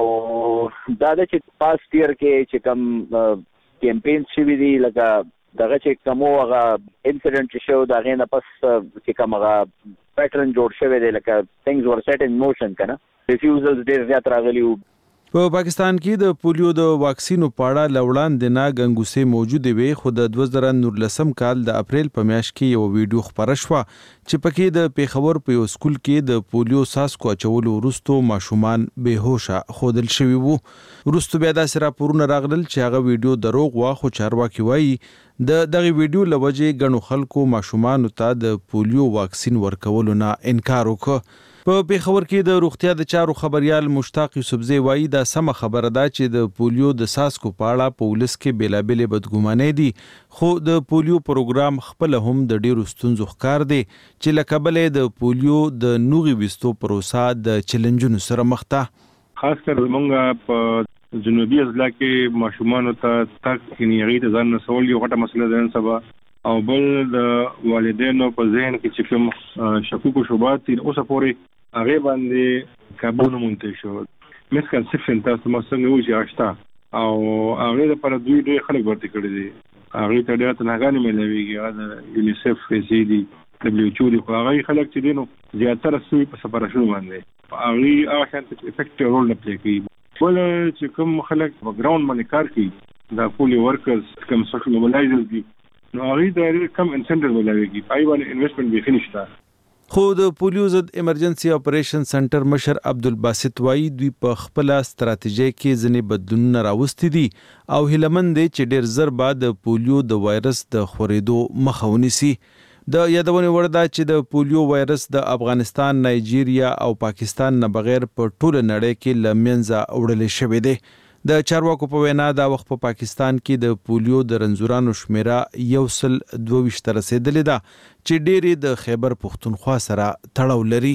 دا ده چې پاست ایئر کې چې کوم کیمپینز شوي دي لکه دغه چې کوم هغه انسیډنټ چې شو د هغې نه پس چې کوم هغه پیټرن جوړ شوی دی لکه ثینګز ور سیټ ان موشن که نه ریفیوزلز ډېر زیات راغلي وو په پاکستان کې د پولیو د واکسینو په اړه له وړاندې نه ګنګوسې موجودې وې خو د دوه زره نولسم کال د اپریل په میاشت کې یو ویډیو خپره شوه چې پکې د پیښور په یو سکول کې د پولیو څاڅکو اچولو وروستو ماشومان بېهوشه ښودل شوي وو وروستو بیا داسې راپورونه راغلل چې هغه ویډیو دروغ وه خو چارواکي وایي د دغه ویډیو له وجې ګڼو خلکو ماشومانو ته د پولیو واکسین ورکولو نه انکار وکړ په پیښور کې د روغتیا د چارو خبريال مشتاق یوسفزی وایي دا سم خبره ده چې د پولیو د څاڅکو په اړه په ولس کې بیلابېلې بدګمانۍ دي خو د پولیو پروګرام خپل هم د ډیرو ستونزو ښکار دی چې له کبله د پولیو د نوغي وستو پروسه د چیلنجونو سره مخ ده خاص کر موږ په جنوبي اضلاع کې ماشومان ته تک یې ته ځان نسول یو غټه مسله ده سبا او بل د والدینو په ذهن کې چې کوم شکوک او شبهات دي اوسه پورې هغه باندې کابو نه مونته شو مسکنسپشن تاسو ما څنګه وځي آشتا او هغه د پر دوی ډېر خلک ورته کړی دي هغه ته ډېر تنهګانی ملويږي هغه یونیسف فزیدي دبليو ایچ او دی هغه خلک چې دینو زیاتره سوي په سپارښتنه باندې هغه هغه شانت افیکټیو رول نه پلی کوي ول چې کوم خلک په ګراوند باندې کار کوي دا پولیو ورکرز کوم سوشل موبلایزرز دي نو هغه د کم انسنټیو ولويږي پای باندې انویسټمنټ به فینیشته خو د پولیو ضد ایمرجنسي اپریشن سنټر مشر عبدالباسط وایي دوی په خپل ستراتیژي کې ځنې بدلونونه راوستي دي او هیلمن دي چې ډېر زر بعد د پولیو د وایرس د خورېدو مخه ونیسي د یادونه وړ ده چې د پولیو وایرس د افغانستان نایجیریا او پاکستان نه بغیر په ټوله نړۍ کې له منځه وړل شوی دی د چارواکو په وینا دا وخت په پاکستان کې د پولیو د رنځورانو شمیره یو سل دوه ویشت ته رسېدلې ده چې ډېرې د خیبر پښتونخوا سره تړاو لري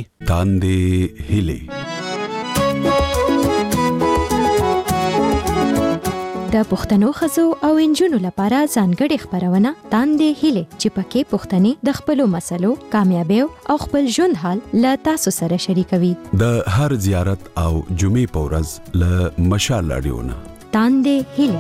تاندې هیلې د پښتنو ښځو او انجونو لپاره ځانګړې خبرونه تاندې هیله چې پکې پښتني د خپلو مسلو کامیابیو او خپل ژوند حال له تاسو سره شریکوي. د هر زیارت او جمعې په ورځ له مشال رادیونا تاندې هیله.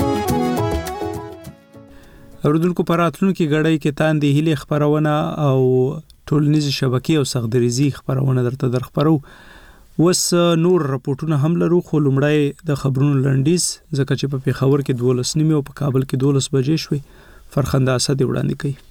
اوردونکو پراتلونکو کې غړای کې تاندې هیله خبرونه او ټولنیز شبکې او سغدریزي خبرونه درته درخبرو. وس نور راپورټونه هم لرو، خو لومړی د خبرونو لنډیز ځکه چې په پیښور کې دولس نیمه او په کابل کې دولس بجې شوې. فرخنده اسد وړاندې کوي.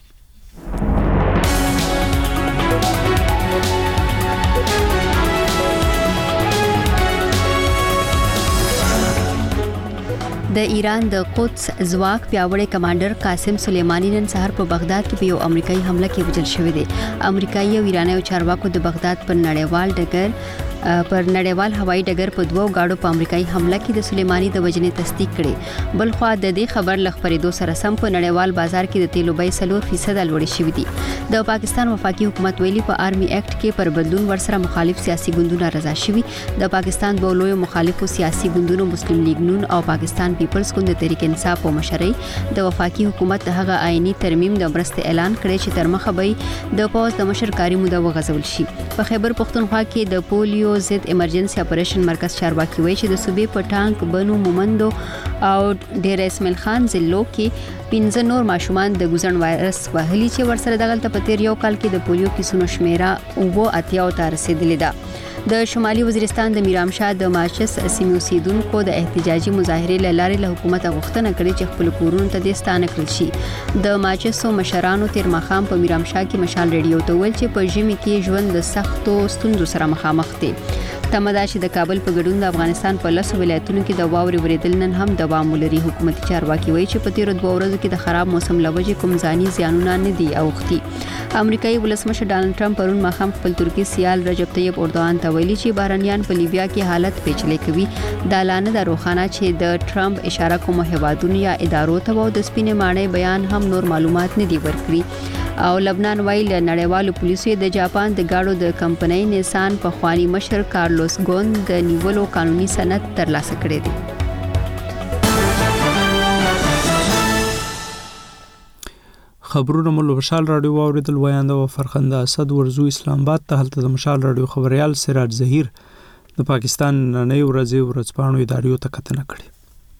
د ایران د قدس ځواک پیاوړی کمانډر قاسم سلیمانی نن سهار په بغداد کې په یو امریکایي حمله کې وژل شوی دی. امریکایي او ایرانی چارواکو د بغداد پر نړیوال ډګر پر نړیوال هوایي ډګر په دوو گاډو په امریکایي حمله کې د سلیمانی د وژنې تصدیق کړي. بل خو د دې خبر لخبرېدو سره سم په نړیوال بازار کې د تیلو بیې سلور فیصد لوړې شوې دي. د پاکستان وفاقي حکومت ویلي په آرمي ایکټ کې پر بدلون ورسره مخالف سیاسي ګوندونه رضا شوي. د پاکستان دوه لوی مخالفو سیاسي ګوندونو مسلم لیگ نون او پاکستان پیپلز ګوند د تحریک انصاف په مشرۍ د وفاقي حکومت د هغه آئینی ترمیم د مرستې اعلان کړی چې تر مخه به د پوز د مشر کاری موده وغځول شي. په خیبر پختونخوا کې د پولیو ضد ایمرجنسي اپریشن مرکز چارواکي وایي چې د صوبې په ټانک بنو مومندو او ډیر اسماعیل خان ضلعو کې پنځه نور ماشومان د ګوزن وایرس وهلي چې ورسره دغلته په تیر یو کال کې د پولیو کیسونو شمیره اوه اتیا ته رسیدلې ده. د شمالي وزیرستان د میرامشاه د ماچس سیمې اوسیدونکو د احتجاجي مظاهرې له لارې له حکومت غوښتنه کړې چې خپل کورونو ته د ستانه کړل شي. د ماچسو مشرانو تیر مخام په میرامشاه کې مشال ریډیو ته ویل چې په ژمي کې ژوند د سختو ستونزو سره مخامخ دي. تمدا چې د کابل په ګډون د افغانستان په لسو ولایتونو کې د واورې ورېدل نن هم دوام ولري. حکومتي چارواکي وایي چې په تیر دوه ورځو کې د خراب موسم له وجې کوم ځاني زیانونه نه دي اوښتي. امریکایي ولسمشر ډانلډ ټرمپ پرون ماښام خپل ترکي سیال رجب طیب اردوغان ته ویلي چې بهرنیان په لیبیا کې حالت پیچلې کوي. دا لانه د روخانه چې د ټرمپ اشاره کوم هیوادونو یا ادارو ته و د سپینې ماڼۍ بیان هم نور معلومات نه دی ورکړي. او لبنان وایي له نړیوالو پولیسو د جاپان د گاډو د کمپنۍ نیسان په خواني مشر کارلوس ګون د نیولو قانوني سند ترلاسه کړی دی. خبرونه مو له مشال رادیو واوریدل. ویانده و فرخنده اسد ورزو اسلام آباد ته. هلته د مشال رادیو خبريال سراج ظهیر د پاکستان نړۍ ورځې ورځپاڼو اداریو ته کتنه کړې.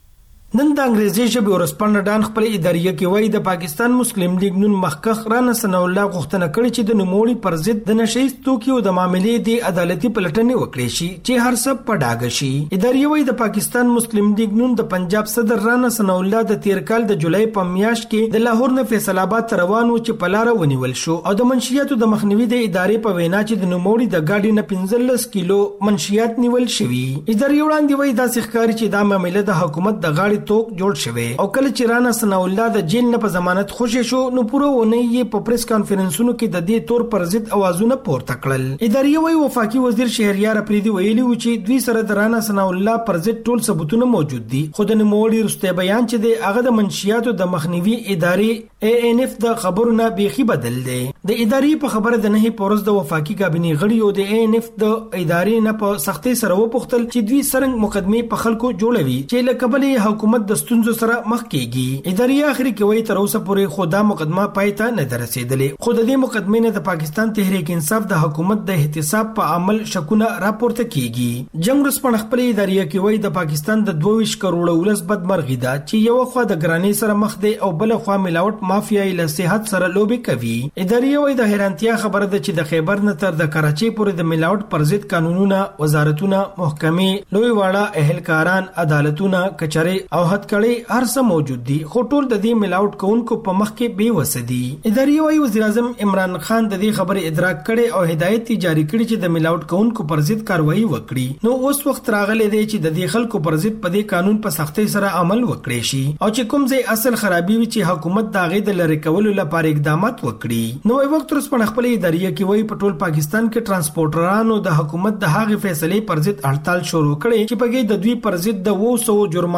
نن د انګریزي ژبې ورځپاڼه ډان خپل اداریه کې وایي د پاکستان مسلم لیگ نون مخکخ رانه ثناء الله غوښتنه کړې چې د نوموړي پر ضد د نشئ توکي او د معاملې د عدالتي پلټنې وکړي شي چې هر څه په ډاګه شي. اداریه وایي د پاکستان مسلم لیگ نون د پنجاب صدر رانه ثناء الله د تیر کال د جولای په میاشت کې د لاهور نه فیصل آباد ته روان و چې په لار ونیول شو او د منشیاتو د مخنیوي د ادارې په وینا چې د نوموړي د گاډي نه پنځلس کیلو منشیات نیول شوي. اداریه وړاندې وایي دا ښکاري چې دا معاملې د حکومت د غاړې توک جوړ شوی او کله چې رانا ثناء الله د جیل نه په ضمانت خوشی شو نو پوره ونه یې په پریس کانفرنسونو کې د دې تور پر ضد اوازونه پورته کړل. اداریه وایي وفاقي وزیر شهریار اپریدي ویلي و چې دوی سره د رانا ثناء الله پر ضد ټول ثبوتونه موجود دي. خو د نوموړي رسته بیان چې د هغه د منشیاتو د مخنیوي ادارې ای ان اف د خبرونه بیخي بدل دی. د ادارې په خبره د نه پورز د وفاقي کابینه غړي او د ای ان اف د ادارې نه په سختي سره وپوښتل چې دوی سرنګ مقدمه په خلکو جوړوي چې له قبل حکومت د ستونزو سره مخ کیږي. ادارې اخري کې وایي تر اوسه پورې خدا مقدمه پای ته نه رسیدلې. خو د دې مقدمې نه د پاکستان تحریک انصاف د حکومت د احتساب په عمل شکونه راپورته کیږي. جنگ رسپن خپل ادارې کې وایي د پاکستان د دوه ویشت کروڑ ولس بدمرغي ده چې یو خوا د ګرانی سره مخ دی او بل خوا ملاوت مافیا له صحت سره لوبي کوي. ادارې وایي د حیرانتیا خبره ده چې د خیبر نه تر د کراچۍ پورې د ملاوت پر ضد قانونونه، وزارتونه، محکمې، لوی واړه اهلکاران، عدالتونه، کچري او هټکړې هر څه موجود دي خو ټول د دې ملاوت کوونکو په مخ کې بے وسدي. ادارې وايي وزیر اعظم عمران خان د دې خبرې ادراک کړي او هدایت جاری کړي چې د ملاوت کوونکو پر ضد کاروایی وکړي. نو اوس وخت راغلی دی چې د دې خلکو پر ضد په دې قانون په سختۍ سره عمل وکړي شي او چې کوم ځای اصل خرابي وي چې حکومت دا غي د لری کولو لپاره اقدامات وکړي. نو یو وخت تر خپل خپل ادارې کې وایي په ټول پاکستان کې ترانسپورټرانو د حکومت د هغه فیصلې پر ضد هړتال شروع کړي چې په کې د دوی پر ضد د وو سو جرمانه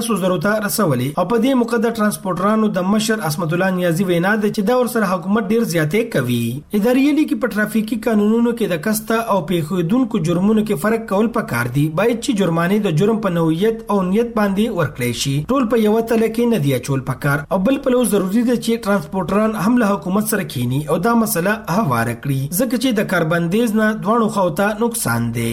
لسو زرو ته رسولې او په دې موقع د ترانسپورټرانو د مشر اسمت الله نیازی وینا ده چې دا ورسره حکومت ډیر زیاتې کوي. اداري لیکي په ټرافیکي قانونونو کې د کستا او پیښیدونکو جرمونو کې فرق کول پکار دي. باید چې جرمانه د جرم په نوعیت او نیت باندې ورکړي شي. ټول په یو تله کې نه دی چول پکار او بل په لو ضروری ده چې ترانسپورټران هم له حکومت سره کینی او دا مسله هوار کړي ځکه چې د کاربندیز نه دوانو خوته نقصان دی.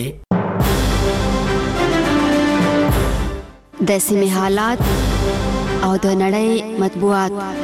د سیمې حالات او د نړۍ مطبوعات.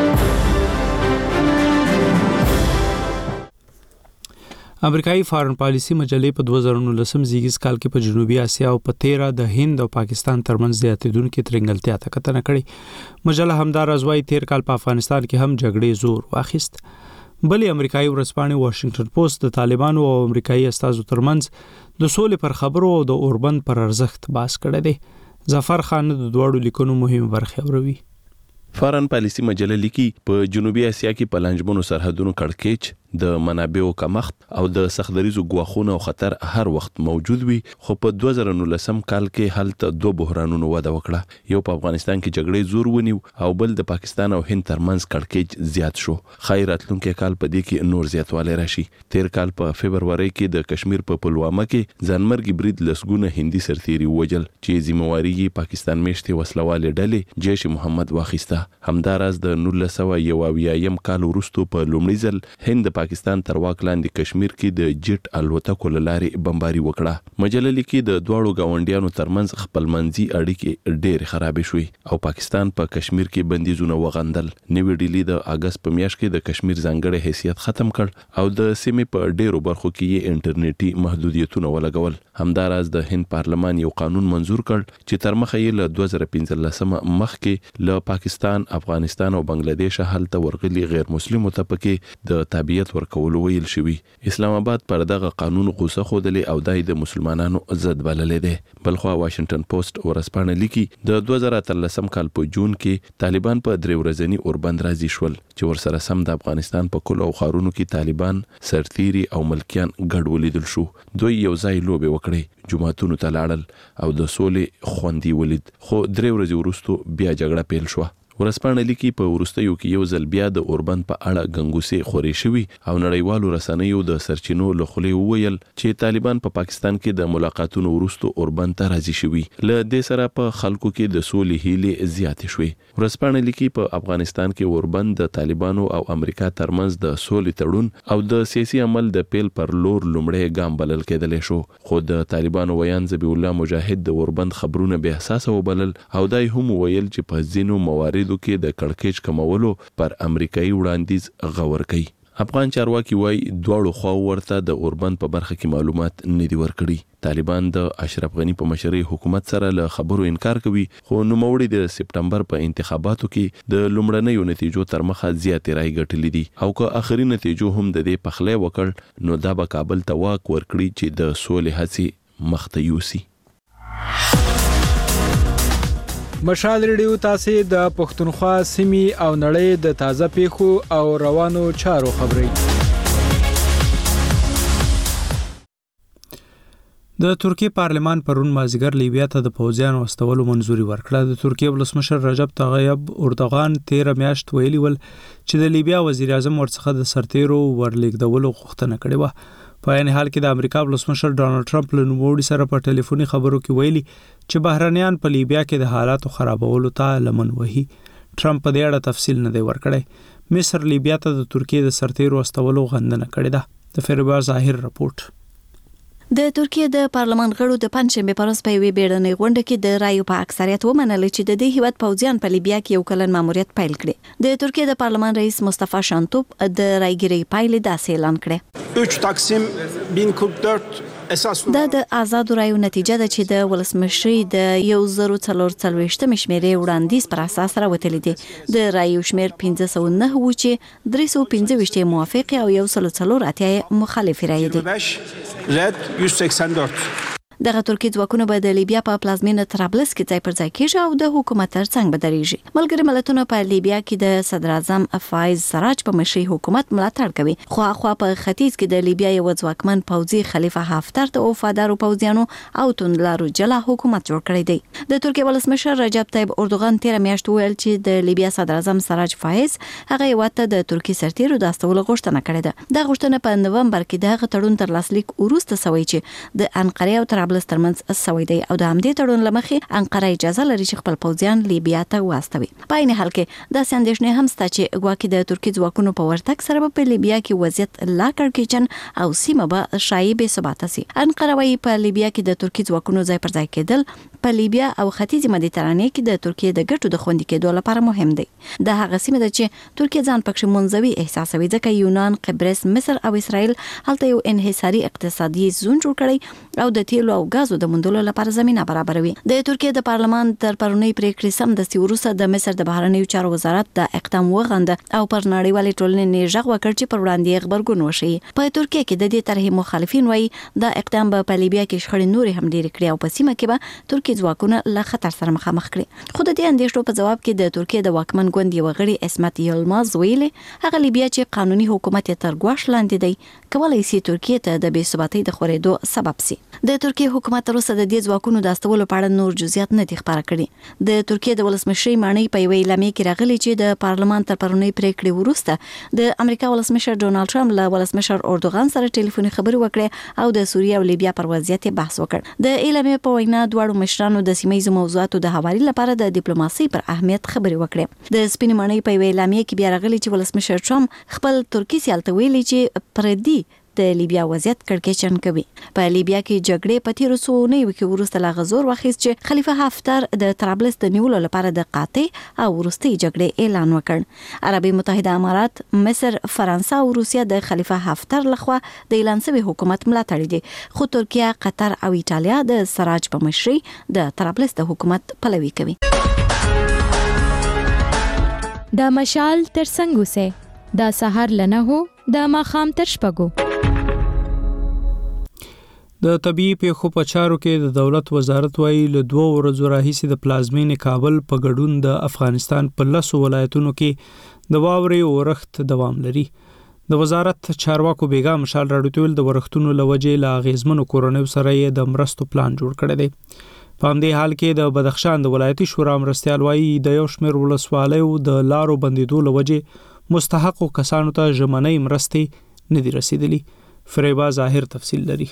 امریکایي فارن پالیسي مجلې په دوه زره نولسم زیږیز کال کې په جنوبي اسیا او په تیرا د هند او پاکستان ترمنځ زیاتېدونکو ترنګلتیا ته کتنه کړې. مجله همدارس وايي تیر کال په افغانستان کې هم جګړې زور واخیست. بلې امریکایي ورځپاڼې واشنگټن پوسټ د طالبانو او امریکایي استازو ترمنځ د سولې پر خبرو او د اوربند پر ارزښت باس کړی دی. ظفر خان د دوړو لیکونو مهم برخه وروي. فارن پالیسي مجله لیکي په جنوبي اسیا کې په لنجمنو سرحدونو کړکېچ د منابعو کمښت او د سختدریزو ګواښونو او خطر هر وخت موجود وي، خو په دوه زره نولسم کال کې هلته دوه بحرانونو وده وکړه. یو په افغانستان کې جګړې زور ونیو او بل د پاکستان او هند ترمنځ کړکېچ زیات شو. خیر راتلونکي کال په دې کې نور زیاتوالی راشي. تیر کال په فبرवरी کې د کشمیر په پلوامه کې ځانمرګي برید لسګونه هندي سرتیري وجل چې ذمہواری یې پاکستان میشتي وسلواله ډلې جیش محمد واخیسته. همداراز د نولس سوه یو اویایم کال وروسته په لومړي ځل هند پاکستان تر واک لاندې کشمیر کې د جټ الوتکو له لارې بمباري وکړه. مجله لیکي د دواړو ګاونډیانو ترمنځ خپلمنځي اړیکې ډېرې خرابې شوې او پاکستان په پا کشمیر کې بندیزونه وغندل. نوې ډیلي د اگست په میاشت کې د کشمیر ځانګړی حیثیت ختم کړ او د سیمې په ډېرو برخو کې یې انټرنیټي محدودیتونه ولګول. همداراز د هند پارلمان یو قانون منزور کړ چې تر مخه یې له دوه زره پنځلسم مخکې له پاکستان، افغانستان او بنگلاديش هلته ورغلي غیر مسلمو ته پکې د تابعیت ورکول ویل شوی. اسلام آباد پر دغه قانون غوسه خوده او دای د مسلمانانو ضد بللې ده. بلخو واشنگټن پوسټ ورسپانه لیکي د دوه زره اتلسم کال په جون کې طالبان په درې ورځنی اوربند راځي شول چې ورسره سم د افغانستان په کلو او خارونو کې طالبان سرتيري او ملکیان ګډ ولیدل شو. دوی یو ځای لوبه وکړي، جمعتونو ته لاړل او د سولې خوندي ولید، خو درې ورځې وروسته بیا جګړه پیل شو. ورسپانه لیکي په ورستیو کې یو ځل بیا د اوربند په اړه غنګوسې خوري شوی او نړیوالو رسنیو د سرچینو له خولې وویل چې طالبان په پا پاکستان کې د ملاقاتونو وروسته اوربند ته راځي شوی. له دې سره په خلکو کې د سولې هیلې زیاتې شوې. ورسپانه لیکي په افغانستان کې اوربند د طالبانو او امریکا ترمنځ د سولې تړون او د سیاسي عمل د پیل پر لور لومړی ګام بلل کېدلی شو، خو د طالبانو ویان ذبیح الله مجاهد د اوربند خبرونه به حساسه وبلل او دای هم ویل چې په ځینو موارد کې د کړکېچ کمولو پر امریکایي وړاندیز غور کوي. افغان چارواکي وایي دواړو خواو ورته د اوربند په برخه کې معلومات نه دي ورکړي. طالبان د اشرف غنی په مشرۍ حکومت سره له خبرو انکار کوي، خو نوموړي د سپټمبر په انتخاباتو کې د لومړنیو نتیجو تر مخه زیاتې رای ګټلې دي او که اخري نتیجو هم د دې پخلی وکړ نو دا به کابل ته واک ورکړي چې د سولې هڅې مخته یوسي. مشال ریډیو تاسو د پښتونخوا سیمې او نړۍ د تازه پیښو او روانو چارو خبري. د ترکیه پارلمان پرون مازیګر لیبیا ته د پوځیانو واستولو منځوري ورکړه. د ترکیه ولسمشر رجب طیب اردوغان تیر میاشت ویلي ول چې د لیبیا وزیر اعظم ورڅخه د سرتیرو ورلیږدولو غوښتنه کړې و. په عین حال کې د امریکا ولسمشر ډانلډ ټرمپ له نوموړي سره په ټلیفوني خبرو کې ویلي چې بهرنیان په لیبیا کې د حالاتو خرابولو ته لمن وهي. ټرمپ په دې اړه تفصیل نه دی ورکړی. مصر لیبیا ته د ترکیه د سرتیرو واستولو غندنه کړې ده. د فریبا ظاهر رپورټ. د ترکیه د پارلمان غړو د پنځشنبه پر ورځ په یوې بیړنۍ غونډه کې د رایو په اکثریت ومنل چې د دې هیواد پوځیان په لیبیا کې یو کلن ماموریت پیل کړي. د ترکیه د پارلمان رئیس مصطفی شانتوب د رایګیرۍ پایلې داسې اعلان کړې. üç Taksim bin kırk dört اساس دا د آزادو رایو نتیجه ده چې د ولسمشرۍ د یو زرو څلور څلوېښتمې شمېرې وړاندیز پر اساس راوتلې دي. د رایو شمېر پنځه سوه نهه و چې درې سوه پنځه ویشت موافق او یو سل څلور اتیا مخالف رایې دي. رد yüz seksen dört دغه ترکي ځواکونه به د لیبیا په پلازمینه طرابلس کې ځای پر ځای کېږي او د حکومت ترڅنګ به درېږي. ملګري ملتونه په لیبیا کې د صدر اعظم فایز سراج په مشرۍ حکومت ملاتړ کوي. خو خو په ختیځ کې د لیبیا یو ځواکمن پوځي خلیفه حفتر د وفادارو پوځیانو او توندلارو جلا حکومت جوړ کړی دی. د ترکیه ولسمشر رجب طیب اردوغان تیر میاشت ویل چې د لیبیا صدر اعظم سراج فایز هغه واته د ترکی سرتیرو د استولو غوښتنه کړې ده. د غوښتنه په نومبر کې د تړون تر لاسلیک وروسته سوی چې د انقره او طرابلس ترمنځ سوی دی او د همدې تړون لمخې انقره اجازه لري چې خپل پوځیان لیبیا ته واستوي. په عین حال کې د اندېښنې هم شته چې ګواکې د ترکی ځواکونو په ورتګ سره په لیبیا کې وضعیت لا کړکېچن او سیمه به شایي بې ثباته سي. انقره وايي په لیبیا کې د ترکی ځواکونو ځای پر ځای کېدل په لیبیا او ختیځ مدیترانې کې د ترکیه د ګټو د خوندي کېدو لپاره مهم دی. د هغه سیمه ده چې ترکیه ځان پکې منځوي احساسوي ځکه یونان، قبرس، مصر او اسرائیل هلته یو انحصاري اقتصادي زون جوړ کړی او د تیلو او غازو د موندلو لپاره زمينه برابروي. د ترکیه د پارلمان تر پرونی پریکړې سم د سیوروسه د مصر د بهرنیو چارو وزارت د اقدام وغنده او پر نړیوالې ټولنې ژغ وکړ چې پر وړاندې خبرګون وشي. په ترکیه کې د دې طرحې مخالفین وایي د اقدام په لیبیا کې شخړې نورې هم ډېرې کړې او په سیمه کې به ترکیه ځواکونه له خطر سره مخامخ کړي. خو د دې اندېښنو په جواب کې د ترکیه د واکمن ګوند یو غړي اسمت یلماز ویلي هغه لیبیا چې قانوني حکومت یې تر ګواښ لاندې دی کولای شي ترکیه ته د بې ثباتۍ د خورېدو سبب شي. د ترکیه حکومت تر اوسه د دې ځواکونو د استولو په اړه نور جزئیات نه دي خبره کړي. د ترکیه د ولسمشرۍ معنی په یوې اعلامیه کې راغلي چې د پارلمان تر پرونی پریکړې وروسته د امریکا ولسمشر ډونالد ټرمپ له ولسمشر اردوغان سره ټلیفوني خبرې وکړې او د سوریه او لیبیا پر وضعیت بحث وکړ. د اعلامیې په وینا دواړو مشرانو د سیمه‌ییزو موضوعاتو د هواري لپاره د ډیپلوماسۍ پر اهمیت خبرې وکړې. د سپینې معنی په یوې اعلامیه کې بیا راغلي چې ولسمشر ټرمپ خپل ترکی سیال ته ویلي چې پردي د لیبیا وضعیت کړکېچن کوي. په لیبیا کې جګړې په تیرو څو اونیو کې وروسته لا غزور واخیست چې خلیفه حفتر د طرابلس د نیولو لپاره د قاطع او وروستۍ جګړې اعلان وکړ. عربي متحده امارات، مصر، فرانسه او روسیا د خلیفه حفتر لخوا د اعلان شوی حکومت ملاتړ دي. خو ترکیه، قطر او ایټالیا د سراج په مشرۍ د طرابلس د حکومت پلوي کوي. د مشال ترڅنګ اوسه د سحر لنه هو د ماخام تر شپږو. د طبيعي پیښو په چارو کې د دولت وزارت وايي له دوه ورځو راهیسې د پلازمینې کابل په ګډون د افغانستان په لسو ولایتونو کې د واورې اورښت دوام لري. د وزارت چارواکو بیګا مشال راډیوټول د ورښتونو لوجې لا غیزمنو کورونیو سره یې د مرستو پلان جوړ کړی دی. په همدې حال کې د بدخشان د ولایتي شورا مرستیال وايي د یو شمېر ولسوالیو د لارو بندیدو لوجې مستحقو کسانو ته ژمنۍ مرستې نه دي رسیدلي. فریبا ظاهر تفصیل لري.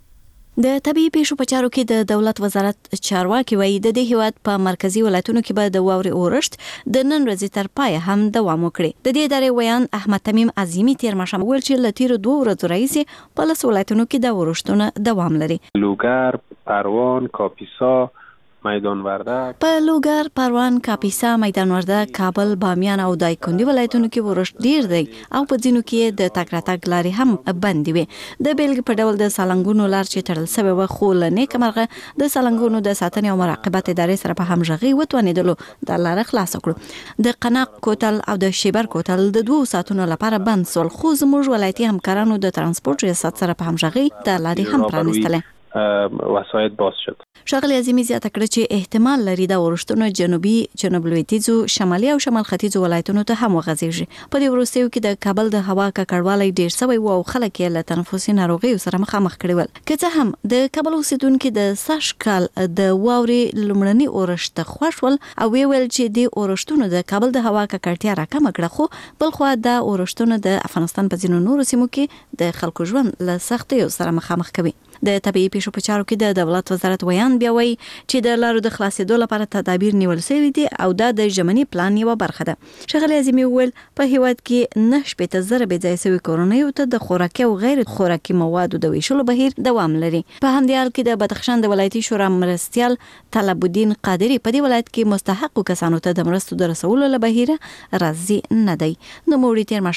د طبيعي پیښو په چارو کې د دولت وزارت چارواکي وایي د دې هیواد په مرکزی ولایتونو کې به د واورې اورښت د نن ورځې تر پای هم دوام وکړي. د دې ادارې ویان احمد تمیم عظیمی تیر ماښام ویل چې له تیرو دوه ورځو راهیسې په لسو ولایتونو کې د اورښتونو دوام لري. لوګر، پروان، کاپیسا، میدان وردک په لوګر، پروان، کاپیسا، میدان وردک، کابل، بامیان او دایکنډي ولایتونو کې ورښت ډیر دی او په ځینو کې د تګ راتګ لارې هم بندې وي. د بیلګې په ډول د سالنګونو لار چې تړل شوې وه خو له نیکه مرغه د سالنګونو د ساتنې او مراقبت ادارې سره په همغږۍ وتوانېدلو دا لاره خلاصه کړو. د قناق کوتل او د شیبر کوتل د دوو ساعتونو لپاره بند سول خو زموږ ولایتي همکارانو د ترانسپورت ریاست سره په همغږۍ د لارې هم پرانیستلې. وسایل باز شد. ښاغلي عظیمي زیاته کړه چې احتمال لري د اورښتونو جنوبي، جنوب لویدیځو، شمالي او شمال ختیځو ولایتونو ته هم وغځیږي. په دې وروستیو کې د کابل د هوا ککړوالی ډیر شوی و او خلک یې له تنفسي ناروغیو سره مخامخ کړي ول. که څه هم د کابل اوسیدونکو د سږ کال د واورې لومړني اورښت خوښ ول او ویل چې د اورښتونو د کابل د هوا ککړتیا راکمه کړه، خو بل خو د اورښتونو د افغانستان په ځینو نورو سیمو کې د خلکو ژوند له سختیو سره مخامخ کوي. د طبيعي پیښو په چارو کې د دولت وزارت ویان بیا وایي چې د لارو د خلاصېدو لپاره تدابیر نیول شوي دي او دا د ژمني پلان یوه برخه ده. ښاغلي عظیمي وویل په هیواد کې نه شپېته زره بې ځایه شوي کورنیو ته د خوراکي او غیر خوراکي موادو د ویشلو بهیر دوام لري. په همدې حال کې د بدخشان د ولایتي شورا مرستیال طلب الدین قادری په دې ولایت کې مستحقو کسانو ته د مرستو د رسولو له بهیره راضي نه دی. نو موړي تیر ماښام وویل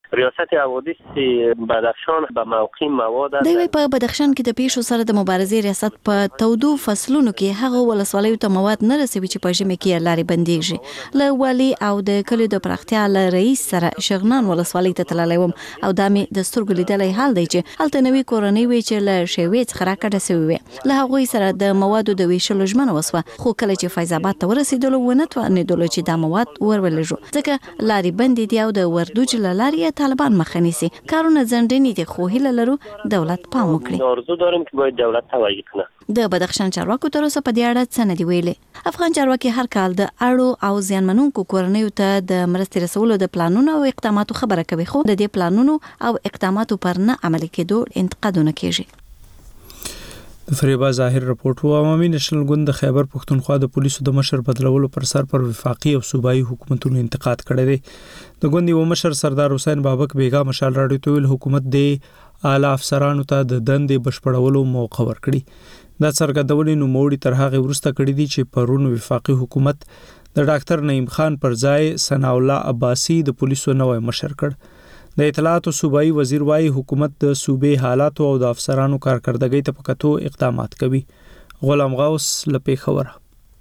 ریاست حوادث بدخشان به موقع مواد دوی په بدخشان کې د پیښو سره د مبارزې ریاست په تودو فصلونو کې هغه ولسوالیو ته مواد نه رسوي چې په ژمي کې لارې بنديږي له والي او د کلیو د پراختیا له رئیس سره شغنان ولسوالۍ ته تللی وم او دا مې د سترګو لیدلی حال دی چې هلته نوې کورنۍ وي چې له شیوې څخه راکډه سوي وي له هغوی سره د موادو د ویشلو ژمنه وسوه خو کله چې فیض آباد ته ورسېدلو ونه توانېدلو چې دا مواد ورولېږو ځکه لارې بندې دي او د وردوج له لارې طالبان مخه نیسي کارونه ځنډنې دي خو هیله لرو دولت پام وکړي. آرزو داریم که باید دولت توجه کنه. د بدخشان چارواکو تر اوسه په دې اړه څه نه دي ویلي. افغان چارواکي هر کال د اړو او زیانمنونکو کورنیو ته د مرستې رسولو د پلانونو او اقداماتو خبره کوي خو د دې پلانونو او اقداماتو پر نه عملي کېدو انتقادونه کیږي. د فریبا ظاهر رپورټ و عوامي نېشنل ګوند د خیبر پښتونخوا د پولیسو د مشر بدلولو پر سر پر وفاقي او صوبایي حکومتونو انتقاد کړی دی. د ګوند یو مشر سردار حسین بابک بیگا مشال راډیو ته ویل حکومت د اعلی افسرانو ته د دندې بشپړولو موقع ورکړي. دا څرګندونې نوموړي تر هغه وروسته کړې دي چې پرون وفاقي حکومت د ډاکټر نعیم خان پر ځای ثنا الله عباسي د پولیسو نوی مشر کړ. د اطلاعات او صوبایي وزیر وايي حکومت د صوبې حالات او د افسرانو کارکردګۍ ته په کتو اقدامات کوي. غلام غوث له پیښور.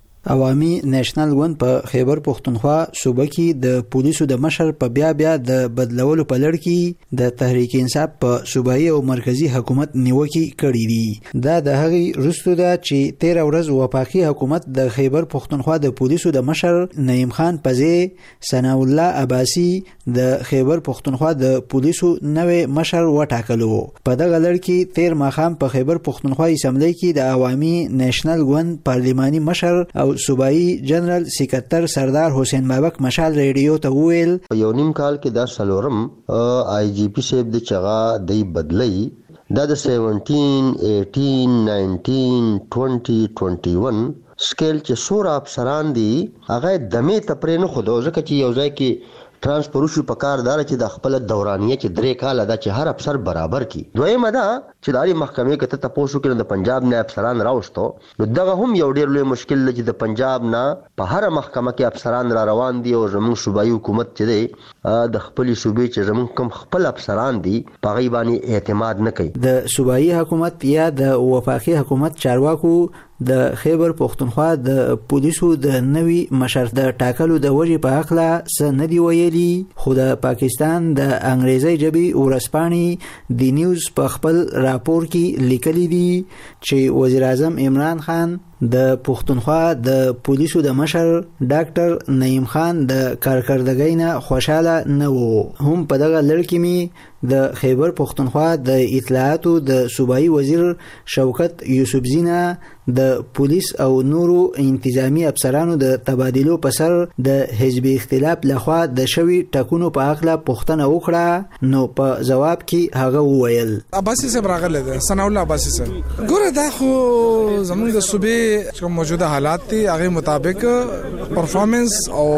عوامي نېشنل ګوند په خیبر پښتونخوا صوبه کې د پولیسو د مشر په بیا بیا د بدلولو په لړ کې د تحریک انصاف په صوبایي او مرکزی حکومت نیوکې کړې دي. دا د هغې وروسته ده چې تیره ورځ وفاقي حکومت د خیبر پښتونخوا د پولیسو د مشر نعیم خان په ځای ثنا الله عباسي د خیبر پښتونخوا د پولیسو نوې مشر وټاکلو. په دغه لړ کې تیر ماښام په خیبر پښتونخوا اسمبلی کې د عوامي نېشنل ګوند پارلماني مشر او صوبایي جنرال سکرټر سردار حسین بابک مشال ریډیو ته وویل یو نیم کال کې دا سلورم آی جی پی صاحب د چغا د بدلی دا د سیونټین ایټین ناینټین ټوینټي ټوینټي ون سکیل چې سور افسران دي هغه دمه تپرې نه خو ځکه چې یو ځای کې ترانسپورشو په کار دار چې د خپل دورانیه چې درې کال دا چې هر افسر برابر کی. دویمه دا چې د اړې محکمې کې ته تاسو کې د پنجاب نه افسران راوستو نو دغه هم یو ډیر لوی مشکل دی چې د پنجاب نه په هر محکمه کې افسران را روان دي او زموږ صوبایي حکومت چې دی د خپل صوبې چې زموږ کوم خپل افسران دي په غي باندې اعتماد نه کوي. د صوبایي حکومت یا د وفاقي حکومت چارواکو د خیبر پښتونخوا د پولیسو د نوي مشر د ټاکلو د وجې په حق لا څه نه دی ویلي خو د پاکستان د انګریزي ژبې ورځپاڼې دی نیوز په خپل راپور کې لیکلي دي چې وزیر اعظم عمران خان د پښتونخوا د پولیسو د مشر ډاکټر نعیم خان د کارکردګۍ نه خوشاله نه وو. هم په دغه لړ کې می د خیبر پښتونخوا د اطلاعاتو د صوبایي وزیر شوکت یوسفزینا د پولیس او نورو انتظامی افسرانو د تبادلو په سر د حزب اختلاف لخوا د شوی ټاکنو په اړه پوښتنه وکړه نو په جواب کې هغه وویل عباسي صاحب راغله ده ثنا الله عباسي صاحب ګوره دا خو زموږ د صوبې کوم موجوده حالات دي هغه مطابق پرفورمنس او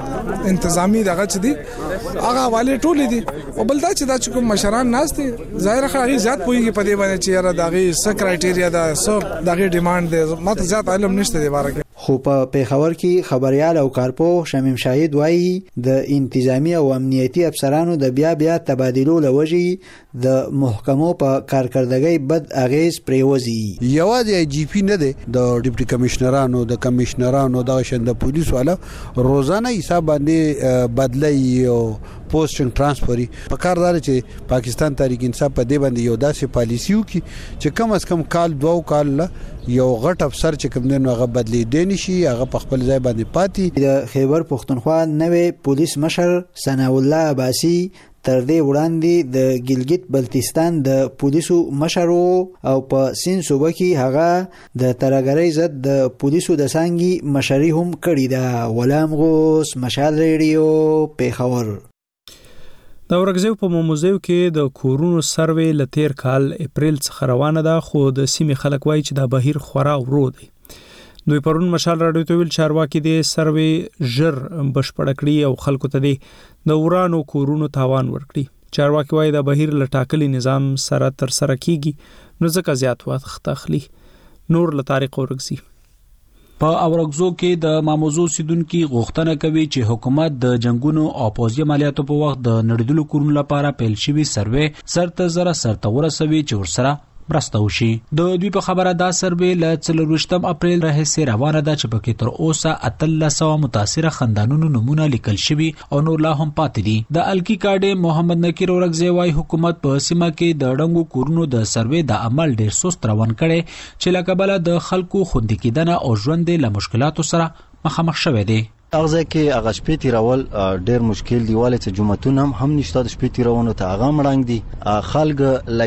انتظامی دغه چدي هغه والي ټول دي او بل دا چې دا کوم مشران ناس دي ظاهر خاري زیات پويږي په دې باندې چې یاره دغه س کرایټیریا دا سب دغه ډیماند دي ماته زیات علم نشته دی بارکه. خو په پیښور کې خبريال او کارپو شمیم شاهد وایي د انتظامی او امنیتي افسرانو د بیا بیا تبادلو لوجې د محکمو په کارکردګۍ بد اغیز پریوزي. یوازې آی جی پی نه دی د ډیپټي کمشنرانو د کمشنرانو د شند پولیس والا روزانه حساب باندې بدلای او پوسټینګ ترانسفري په کاردار چې پاکستان تحریک انصاف په دې باندې یو داسې پالیسیو کې چې کم از کم کال دوه کال یو غټ افسر چې کوم دین هغه بدلی دی نشي هغه په خپل ځای باندې پاتې. د خیبر پښتونخوا نوې پولیس مشر ثنا الله عباسي تر دې وړاندې د ګلګت بلتستان د پولیسو مشر او په سین صوبه کې هغه د ترګری ضد د پولیسو د سانګي مشري هم کړی دا. غلام غوث مشال ریډیو پیښور. د ورګزیو په موموزیو کې د کورونو سروې لتیر کال اپریل څخه روانه ده خو د سیمې خلک وایي چې دا بهیر خورا ورو دی. دوی پرون مشال راډیو ته ویل چارواکي د سروې ژر بشپړ کړي او خلکو ته د ورانو کورونو تاوان ورکړي. چارواکي وایي دا بهیر له ټاکلي نظام سره تر سره کیږي نو ځکه زیات وخت اخلي. نور له طارق ورګزي. په اورګزو کې د ماموزو سیدونکو غوښتنه کوي چې حکومت د جنگونو او پوځي عملیاتو په وخت د نړیدلو کورونو لپاره پیل شوی سروې سرته زره سرته ورسوي چې ورسره مرسته وشي. د دوی په خبره دا سروې له څلرویشتم اپریل راهیسې روانه ده چې پکې تر اوسه اتلس سوه متاثره خاندانونو نمونه لیکل شوي او نور لا هم پاتې دي. د الکی کاډې محمد نکیر اورګزی وايي حکومت په سیمه کې د ډنګو کورونو د سروې د عمل ډیر سست روان کړي چې له کبله د خلکو خوندي کېدنه او ژوند له مشکلاتو سره مخامخ شوی دی. اغه کې هغه شپې تیرول ډیر مشکل دی والي چې جمعتون هم هم نشته د شپې تیرونو ته هغه مړنګ دي خلک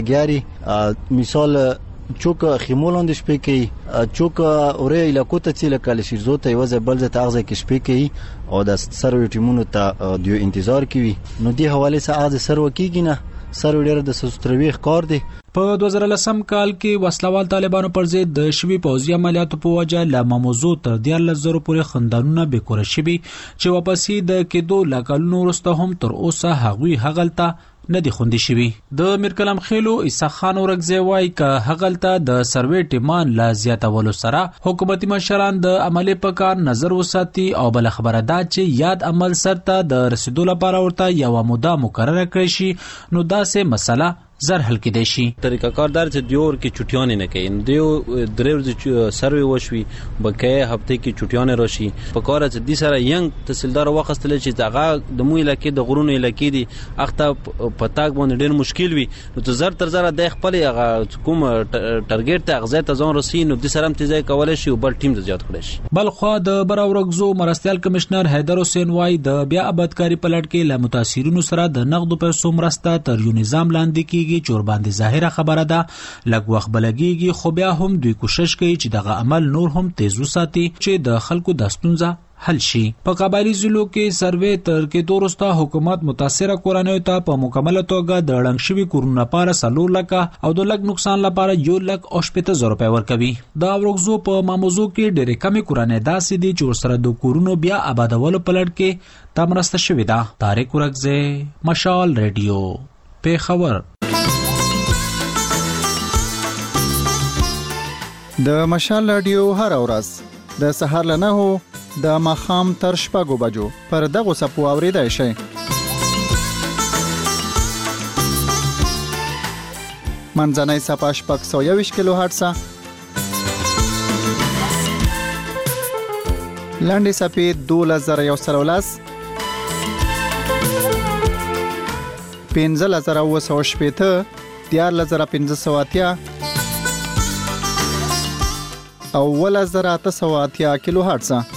لګیاري مثال چوک خیمولون د شپې کې چوک اورې علاقو ته چې لکه شیرزو ته یو ځای بل ځای ته هغه کې شپې کې او د سروي ټیمونو ته د انتظار کوي نو دی حواله سره هغه سرو کېږي نه سر ډیر د سستروي ښکار دی. په دوه زره لسم کال کې وسلوال طالبانو پر ضد د شوي پوځي عملیاتو په وجه له ماموزو تر دیارلس زره پورې خاندانونه بیکوره شوي چې واپسې د کېدو له کلونو وروسته هم تر اوسه هغوی هغلته نه دي خوندي شوي. د میرکلم خېلو عیسی خان اورګزی وايي که هغلته د سروې ټیمان لا زیاتولو سره حکومتي مشران د عملي په کار نظر وساتي او بل خبره ده چې یاد عمل سرته د رسیدو لپاره ورته یو موده مقرره کړی شي نو داسې مسله زر حل کېدای شي. طریقه کاردار چې دیور کې چټیانې نه کوي دیو درې ورځې سروي وشوي بکې هفته کې چټیانې راشي په کار چې د سره ینګ تحصیلدار وخت لري چې هغه د مو علاقې د غرونو علاقې دي اخته پتاک باندې ډېر مشکل وي نو ته زر تر زر د خپل هغه کوم ټارګټ ته غزه ته ځان رسي نو د سره تیزای کولای شي او بل ټیم زیات کړي شي. بل خو د براورګزو مرستيال کمشنر حیدر حسین وايي د بیا آبادکاری پلټ کې له متاثرینو سره د نقد پیسو مرسته تر یو نظام لاندې کې چور باندې ظاهره خبره ده لږ وخت بلګيږي خو بیا هم دوی کوشش کوي چې دغه عمل نور هم تیز وساتي چې د خلکو د ستونزه حل شي. په قبایلی ضلعو کې سروې تر کې دوروسته حکومت متاثره کورنیو ته په مکمله توګه د ړنګ شوي کورونه لپاره څلور لکه او د لږ نقصان لپاره یو لک او شپېته زره روپۍ ورکوي. د اورګزو په ماموزو کې ډېرې کمې کورنۍ داسې دي چې ورسره د کورونو بیا آبادولو په لړ کې دا مرسته شوې ده. طارق اورګزی، مشال ریډیو، پیښور. د مشال رادیو هر ورځ د سهار له نهو د ماښام تر شپږو بجو پر دغه سپو اوریدای شئ. منځنۍ صفحه شپږ سوه یوویشت کیلو هرټز، لاندې صفحې دولس زره یو سل او لس، پنځلس زره اوه سوه شپېته، دیارلس زره پنځه سوه اتیا او ولس زره اته سوه اتیا کیلو هرټز.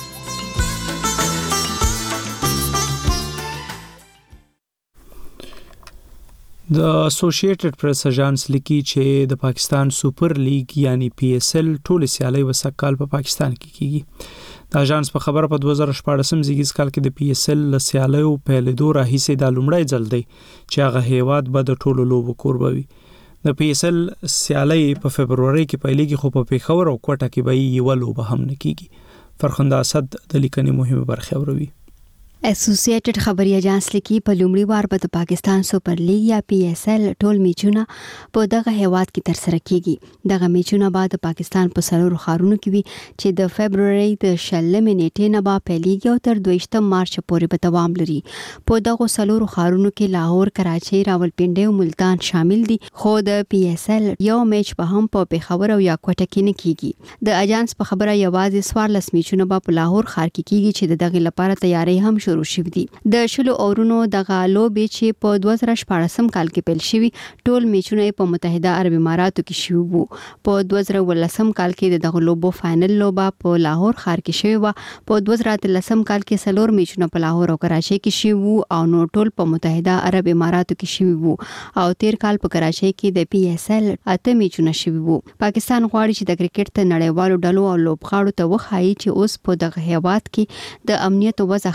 د اسوسییټډ پریس اژانس لیکي چې د پاکستان سوپر لیګ یعنی پی اس ال ټول سیالي وسکال په پاکستان کې کیږي. د اژانس په خبره په دوه زره شپاړسم زیږیز کال کې د پی اس ال سیالیو په لیدو راهیسې د لومړی ځل دی چې هغه هیواد به د ټولو لوبو کوربه وي. د پی اس ال سیالي په فبرवरी کې پیلېږي خو په پیښور او کوټه کې به یو لوبه هم نه کیږي. فرخنده اسد د لیکنې مهمه برخه وروي. اسوسییټډ خبري اژانس لیکي په لومړي وار به د پاکستان سوپر لیګ یا پی اس ال ټول میچونه په دغه هیواد کې ترسره کیږي. دغه میچونه به د پاکستان په سلورو ښارونو کې وي چې د فبرवरी د شلمې نیټې نه به پیلېږي او تر دویشتم مارچ پورې به دوام لري. په دغه سلورو ښارونو کې لاهور، کراچۍ، راولپنډي او ملتان شامل دي خو د پی اس ال یو میچ به هم په پیښور او یا کوټه کې نه کیږي. د اژانس په خبره یوازې څوارلس میچونه به په لاهور ښار کې کیږي چې د دغه لپاره تیاری هم شروع شوې دي. د شلو اورونو دغه لوبې چې په دوه زره شپاړسم کال کې پیل شوي ټول میچونه په متحده عرب اماراتو کې شوي وو. په دوه زره ولسم کال کې د دغه لوبو فائنل لوبه په لاهور ښار کې شوې وه. په دوه زره اتلسم کال کې څلور میچونه په لاهور او کراچۍ کې شوي وو او نو ټول په متحده عرب اماراتو کې شوي وو او تیر کال په کراچۍ کې د پی اس ال اته میچونه شوي وو. پاکستان غواړي چې د کرکټ ته نړیوالو ډلو او لوبغاړو ته وښایي چې اوس په دغه هیواد کې د امنیت وضع ښه ده او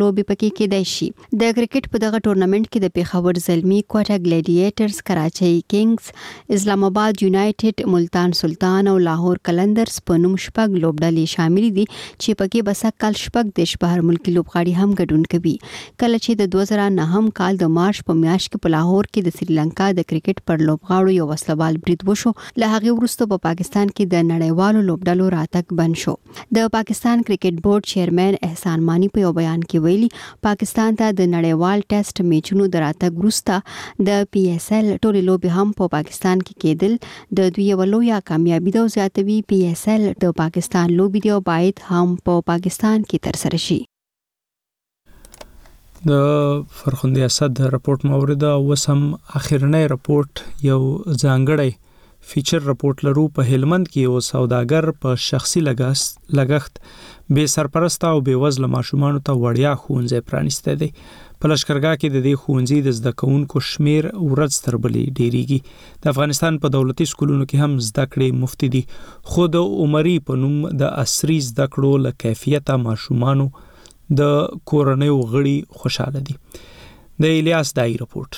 لوبي پکې کېدای شي. د کرکټ په دغه ټورنمنت کې د پیښور زلمی، کوټا ګلیډیټرز، کراچۍ کینګز، اسلام آباد یونایټډ، ملتان سلطان او لاهور کلندرز په نوم شپږ لوبډلې شامل دي چې پکې بسک کال شپږ د بهر ملکی لوبغاړي هم ګډون کوي. کله چې د دوه زره نهم کال د مارچ په میاشت کې په لاهور کې د سریلانکا د کرکټ پر لوبغاړو یو وسلوال برید وشو، له هغه وروسته په پاکستان کې د نړیوالو لوبډلو راتګ بند شو. د پاکستان کرکټ بورډ چیرمن احسان مانی په یو بیان کې ویلي پاکستان ته د نړیوال ټیسټ میچونو د راتګ وروسته د پی ایس ایل ټولې لوبې هم په پاکستان کې کېدل د دوی یو لویه کامیابي ده. زیاتوي پی ایس ایل د پاکستان لوبې دی او باید هم په پاکستان کې ترسره شي. د فرخندی اسد رپورت مورد او وسم اخرنۍ رپورت یو ځانګړی فیچر رپورت لرو. په هلمند کې یو سوداګر په شخصي لګښت بے سرپرسته او بے وزله ماشومانو ته وړیا ښوونځی پرانیستی دی. په لښکرګاه کې د دې ښوونځي د زده کوونکو شمیر ورځ تر بلې ډیریږي. د افغانستان په دولتي سکولونو کې هم زده کړې مفت دي، خو د عمري په نوم د عصري زده کړو له کیفیته ماشومانو د کورنیو غړي خوشاله دي. د الیاس دای رپورت.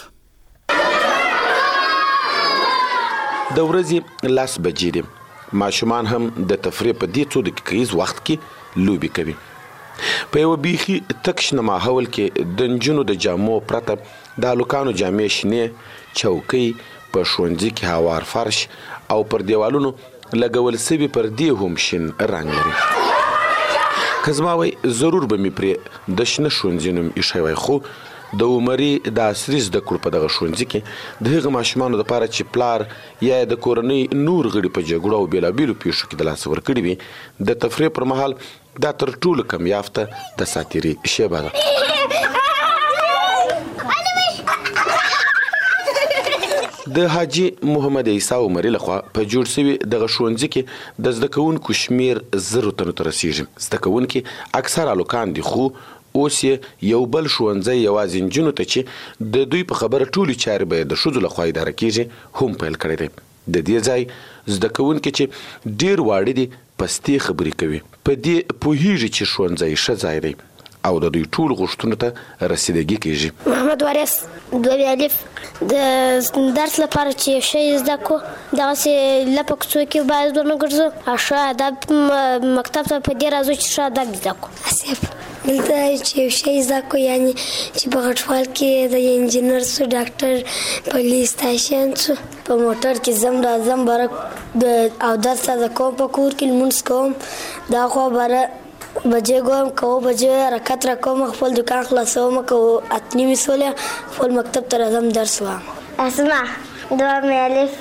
د ورځې لاس بجې دي، ماشومان هم د تفریح په دې څو دقیقیز وخت کې لوبي کوي. په یو بیخي تک شنه ماحول کې د نجونو د جامو پرته د هلکانو جامې شنې، چوکۍ، په ښوونځي کې هوار فرش او پر دیوالونو لګول سوي پردې هم شین رنګ لري. که زما وای ضرور به مې پرې د شنه ښوونځي نوم ایښی وای، خو د عمري د عصري زده کړو په دغه ښوونځي کې د هغه ماشومانو دپاره چې پلار یا د کورنۍ نور غړي په جګړو او بېلابېلو پیښو کې د لاسه ورکړي وي، د تفریح پر مهال دا تر ټولو کم یافته د ساتیري شیبه ده. د حاجي محمد عیسی عمري لخوا په جوړ سوي دغه ښوونځي کې د زده کوونکو شمیر زرو تنو ته رسیږي. زده کوونکي اکثر هلکان دي، خو اوس یو بل ښوونځی یوازې نجونو ته چې د دوی په خبره ټولې چارې به د ښځو لخوا اداره کیږي هم پیل کړی دی. د دې ځای زده کوونکي چې ډیر واړه دي پستې خبرې کوي، په دې پوهیږي چې ښوونځی ښه ځای دی او د دوی ټول غوښتنو ته رسیدګي کیږي. محمد وارث دوه الف د درس لپاره چې یو شی زده کو دغسې لپه کوڅو کې باید ونه ګرځو او ښه ادب مکتب ته په دې راځو چې ښه ادب زده کو. اسف دلته چې یو شی زده کو، یعنی چې په غټوال کې د انجینر سو، ډاکټر، پولیس، تاشیان سو، په موټر کې زم راځم بره او درس زده کوم، په کور کې لمونځ کوم، دا خو بره بجې ګورم که اوه بجې حرکت را کوم، خپل دکان خلاصوم، که اته نیمې سولې خپل مکتب ته راځم درس وایم. اسما دوه الف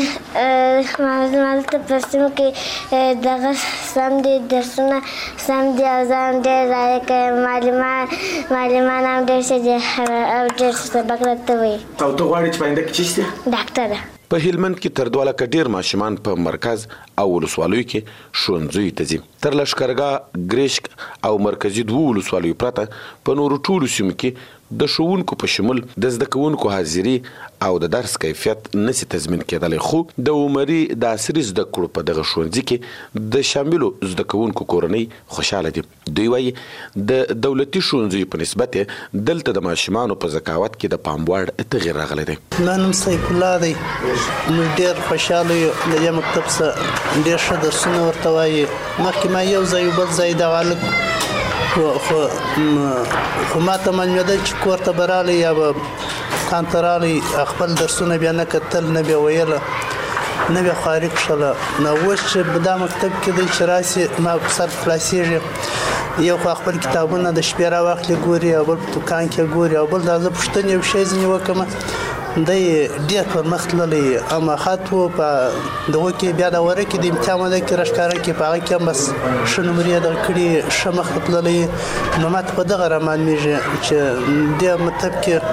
مالته پرسم کې دغه سم دي، درسونه سم دي او ځان ډېر لایق معلمان معلمان هم ډېر ښه دي او ډېر سبق راته وایي. او ته غواړې چې په آینده کې څه شې؟ ډاکټره. په هلمند کې تر دوه لکه ډیر ماشومان په مرکز او ولسوالیو کې ښوونځیو ته ځي. تر لښکرګاه، ګریشک او مرکزي دوو ولسوالیو پرته په نورو ټولو سیمو کې د ښوونکو په شمول د زده کوونکو حاضري او د درس کیفیت نسی تضمین کېدلی، خو د عمري د عصري زده کړو په دغه ښوونځي کې د شاملو زده کوونکو کورنۍ خوشحاله دي. دوی وایي د دولتي ښوونځیو په نسبت دلته د ماشومانو په ذکاوت کې د پام وړ تغیر راغلی دی. ما نوم سیف الله دی، موږ ډېر خوشحاله یو د دې مکتب څخه ډېر ښه درسونه ورته وایي. مخکې ما یو ځای بل ځای دغه هلک خو خو ما ته معلومېدل چې کور ته به رالی یا به کان ته رالی خپل درسونه بیا نه کتل، نه بیا ویله، نه بیا خواري کښله. نو اوس چې دا مکتب کې دی چې راسي ما په سر خلاصېږي، یو خو خپل کتابونه د شپې راواخلي ګوري او بل په دوکان کې ګوري او بل دا زه پوښتنې یو شی ځینې وکړم دی ډېر پرمخ تللی اما خط و په دغه کې بیا د وره کې د امتحان موده کې راښکاره کې په هغه کې هم بس ښه نمرې یې دغه کړي، ښه مخ تللی. نو ماته په دغه رامعلومېږي چې دې مکتب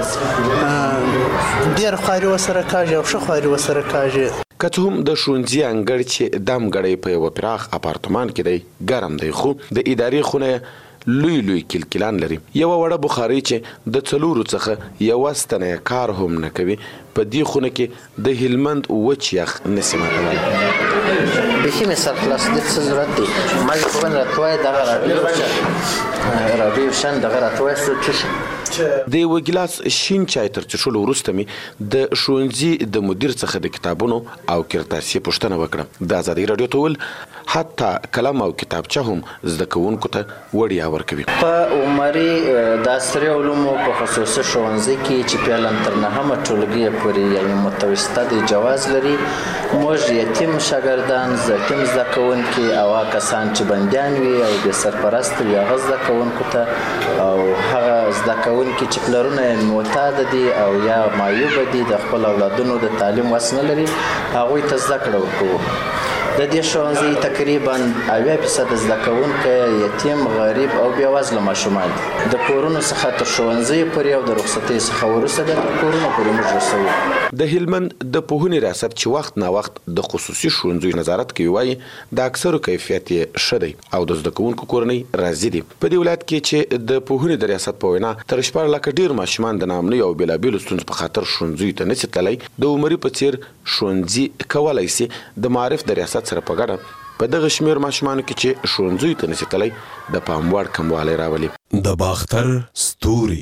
کې ډېر خواري ورسره کېږي او ښه خواري ورسره کېږي. که څه هم د ښوونځي انګړ چې دم ګړی په یوه پراخ اپارتمان کې دی ګرم دی، خو د ادارې خونه لوی لوی کلکلان لري. یو وړه بخاري چې د څلورو څخه یو ستنه کار هم نه کوي په دې خونه کې د هلمند وچ یخ نسمه کوي. بشي مثال خلاص د څه ضرورت دی ما په بن راتوي دغه راډیو راډیو شان دغه راتوي څه د یو ګلاس شین چای تر څښلو وروسته مې د ښوونځي د مدیر څخه د کتابونو او کرتاسي پوښتنه وکړه. د ازادي راډیو ټول حتی قلم او کتابچه هم زده کوونکو ته وړیا ورکوي. په عمري د عصري علومو په خصوصي ښوونځي کې چې پیلن تر نهمه ټولګي پورې یعنې متوسطه د جواز لري موږ یتیم شاګردان یتیم زده کوونکي او کسان چې بندیان وي او د سرپرست وي هغه زده کوونکو ته او هغه زده کوونکي چې پلرونه یې معتاد دي او یا معیوب دي د خپل اولادونو د تعلیم وس نه لري هغوی ته زده کړه ورکوو. د دې ښوونځي تقریبا اویا فیصد زده کوونکي یتیم غریب او بېوزله ماشومان دي. د کورونو څخه تر ښوونځیو پورې او د رخصتۍ څخه وروسته بیا تر کورونو پورې موږ رسوو. د هلمند د پوهنې ریاست چې وخت نا وخت د خصوصي ښوونځیو نظارت کوي وایي د اکثرو کیفیت یې ښه دی او د زده کوونکو کورنۍ راضي دي. په دې ولایت کې چې د پوهنې د ریاست په وینا تر شپږ لکه ډېر ماشومان د ناامنۍ او بېلابېلو ستونزو په خاطر ښوونځیو ته نشي تللی. د عمري په څېر ښوونځي کولی سي د معارف د ریاست سره په ګډه په دغه شمېر ماشومانو کې چې ښوونځیو ته نشي تللی د پام وړ کموالی راولي. د باختر ستوري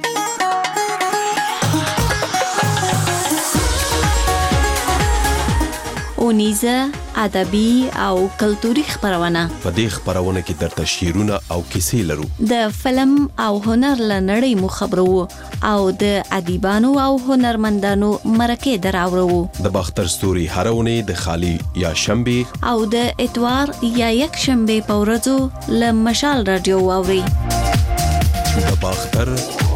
اونیزه ادبي او کلتوري خبرونه. په دې خبرونه کې درته شعرونه او کیسې لرو. د فلم او هنر لنړۍ مو خبرو او د ادیبانو او هنرمندانو مرکې دراوړو. د باختر ستوري هرونه د خالی یا شنبه او د اتوار یا یک شنبه په ورځو ل مشال رادیو واوري. د باختر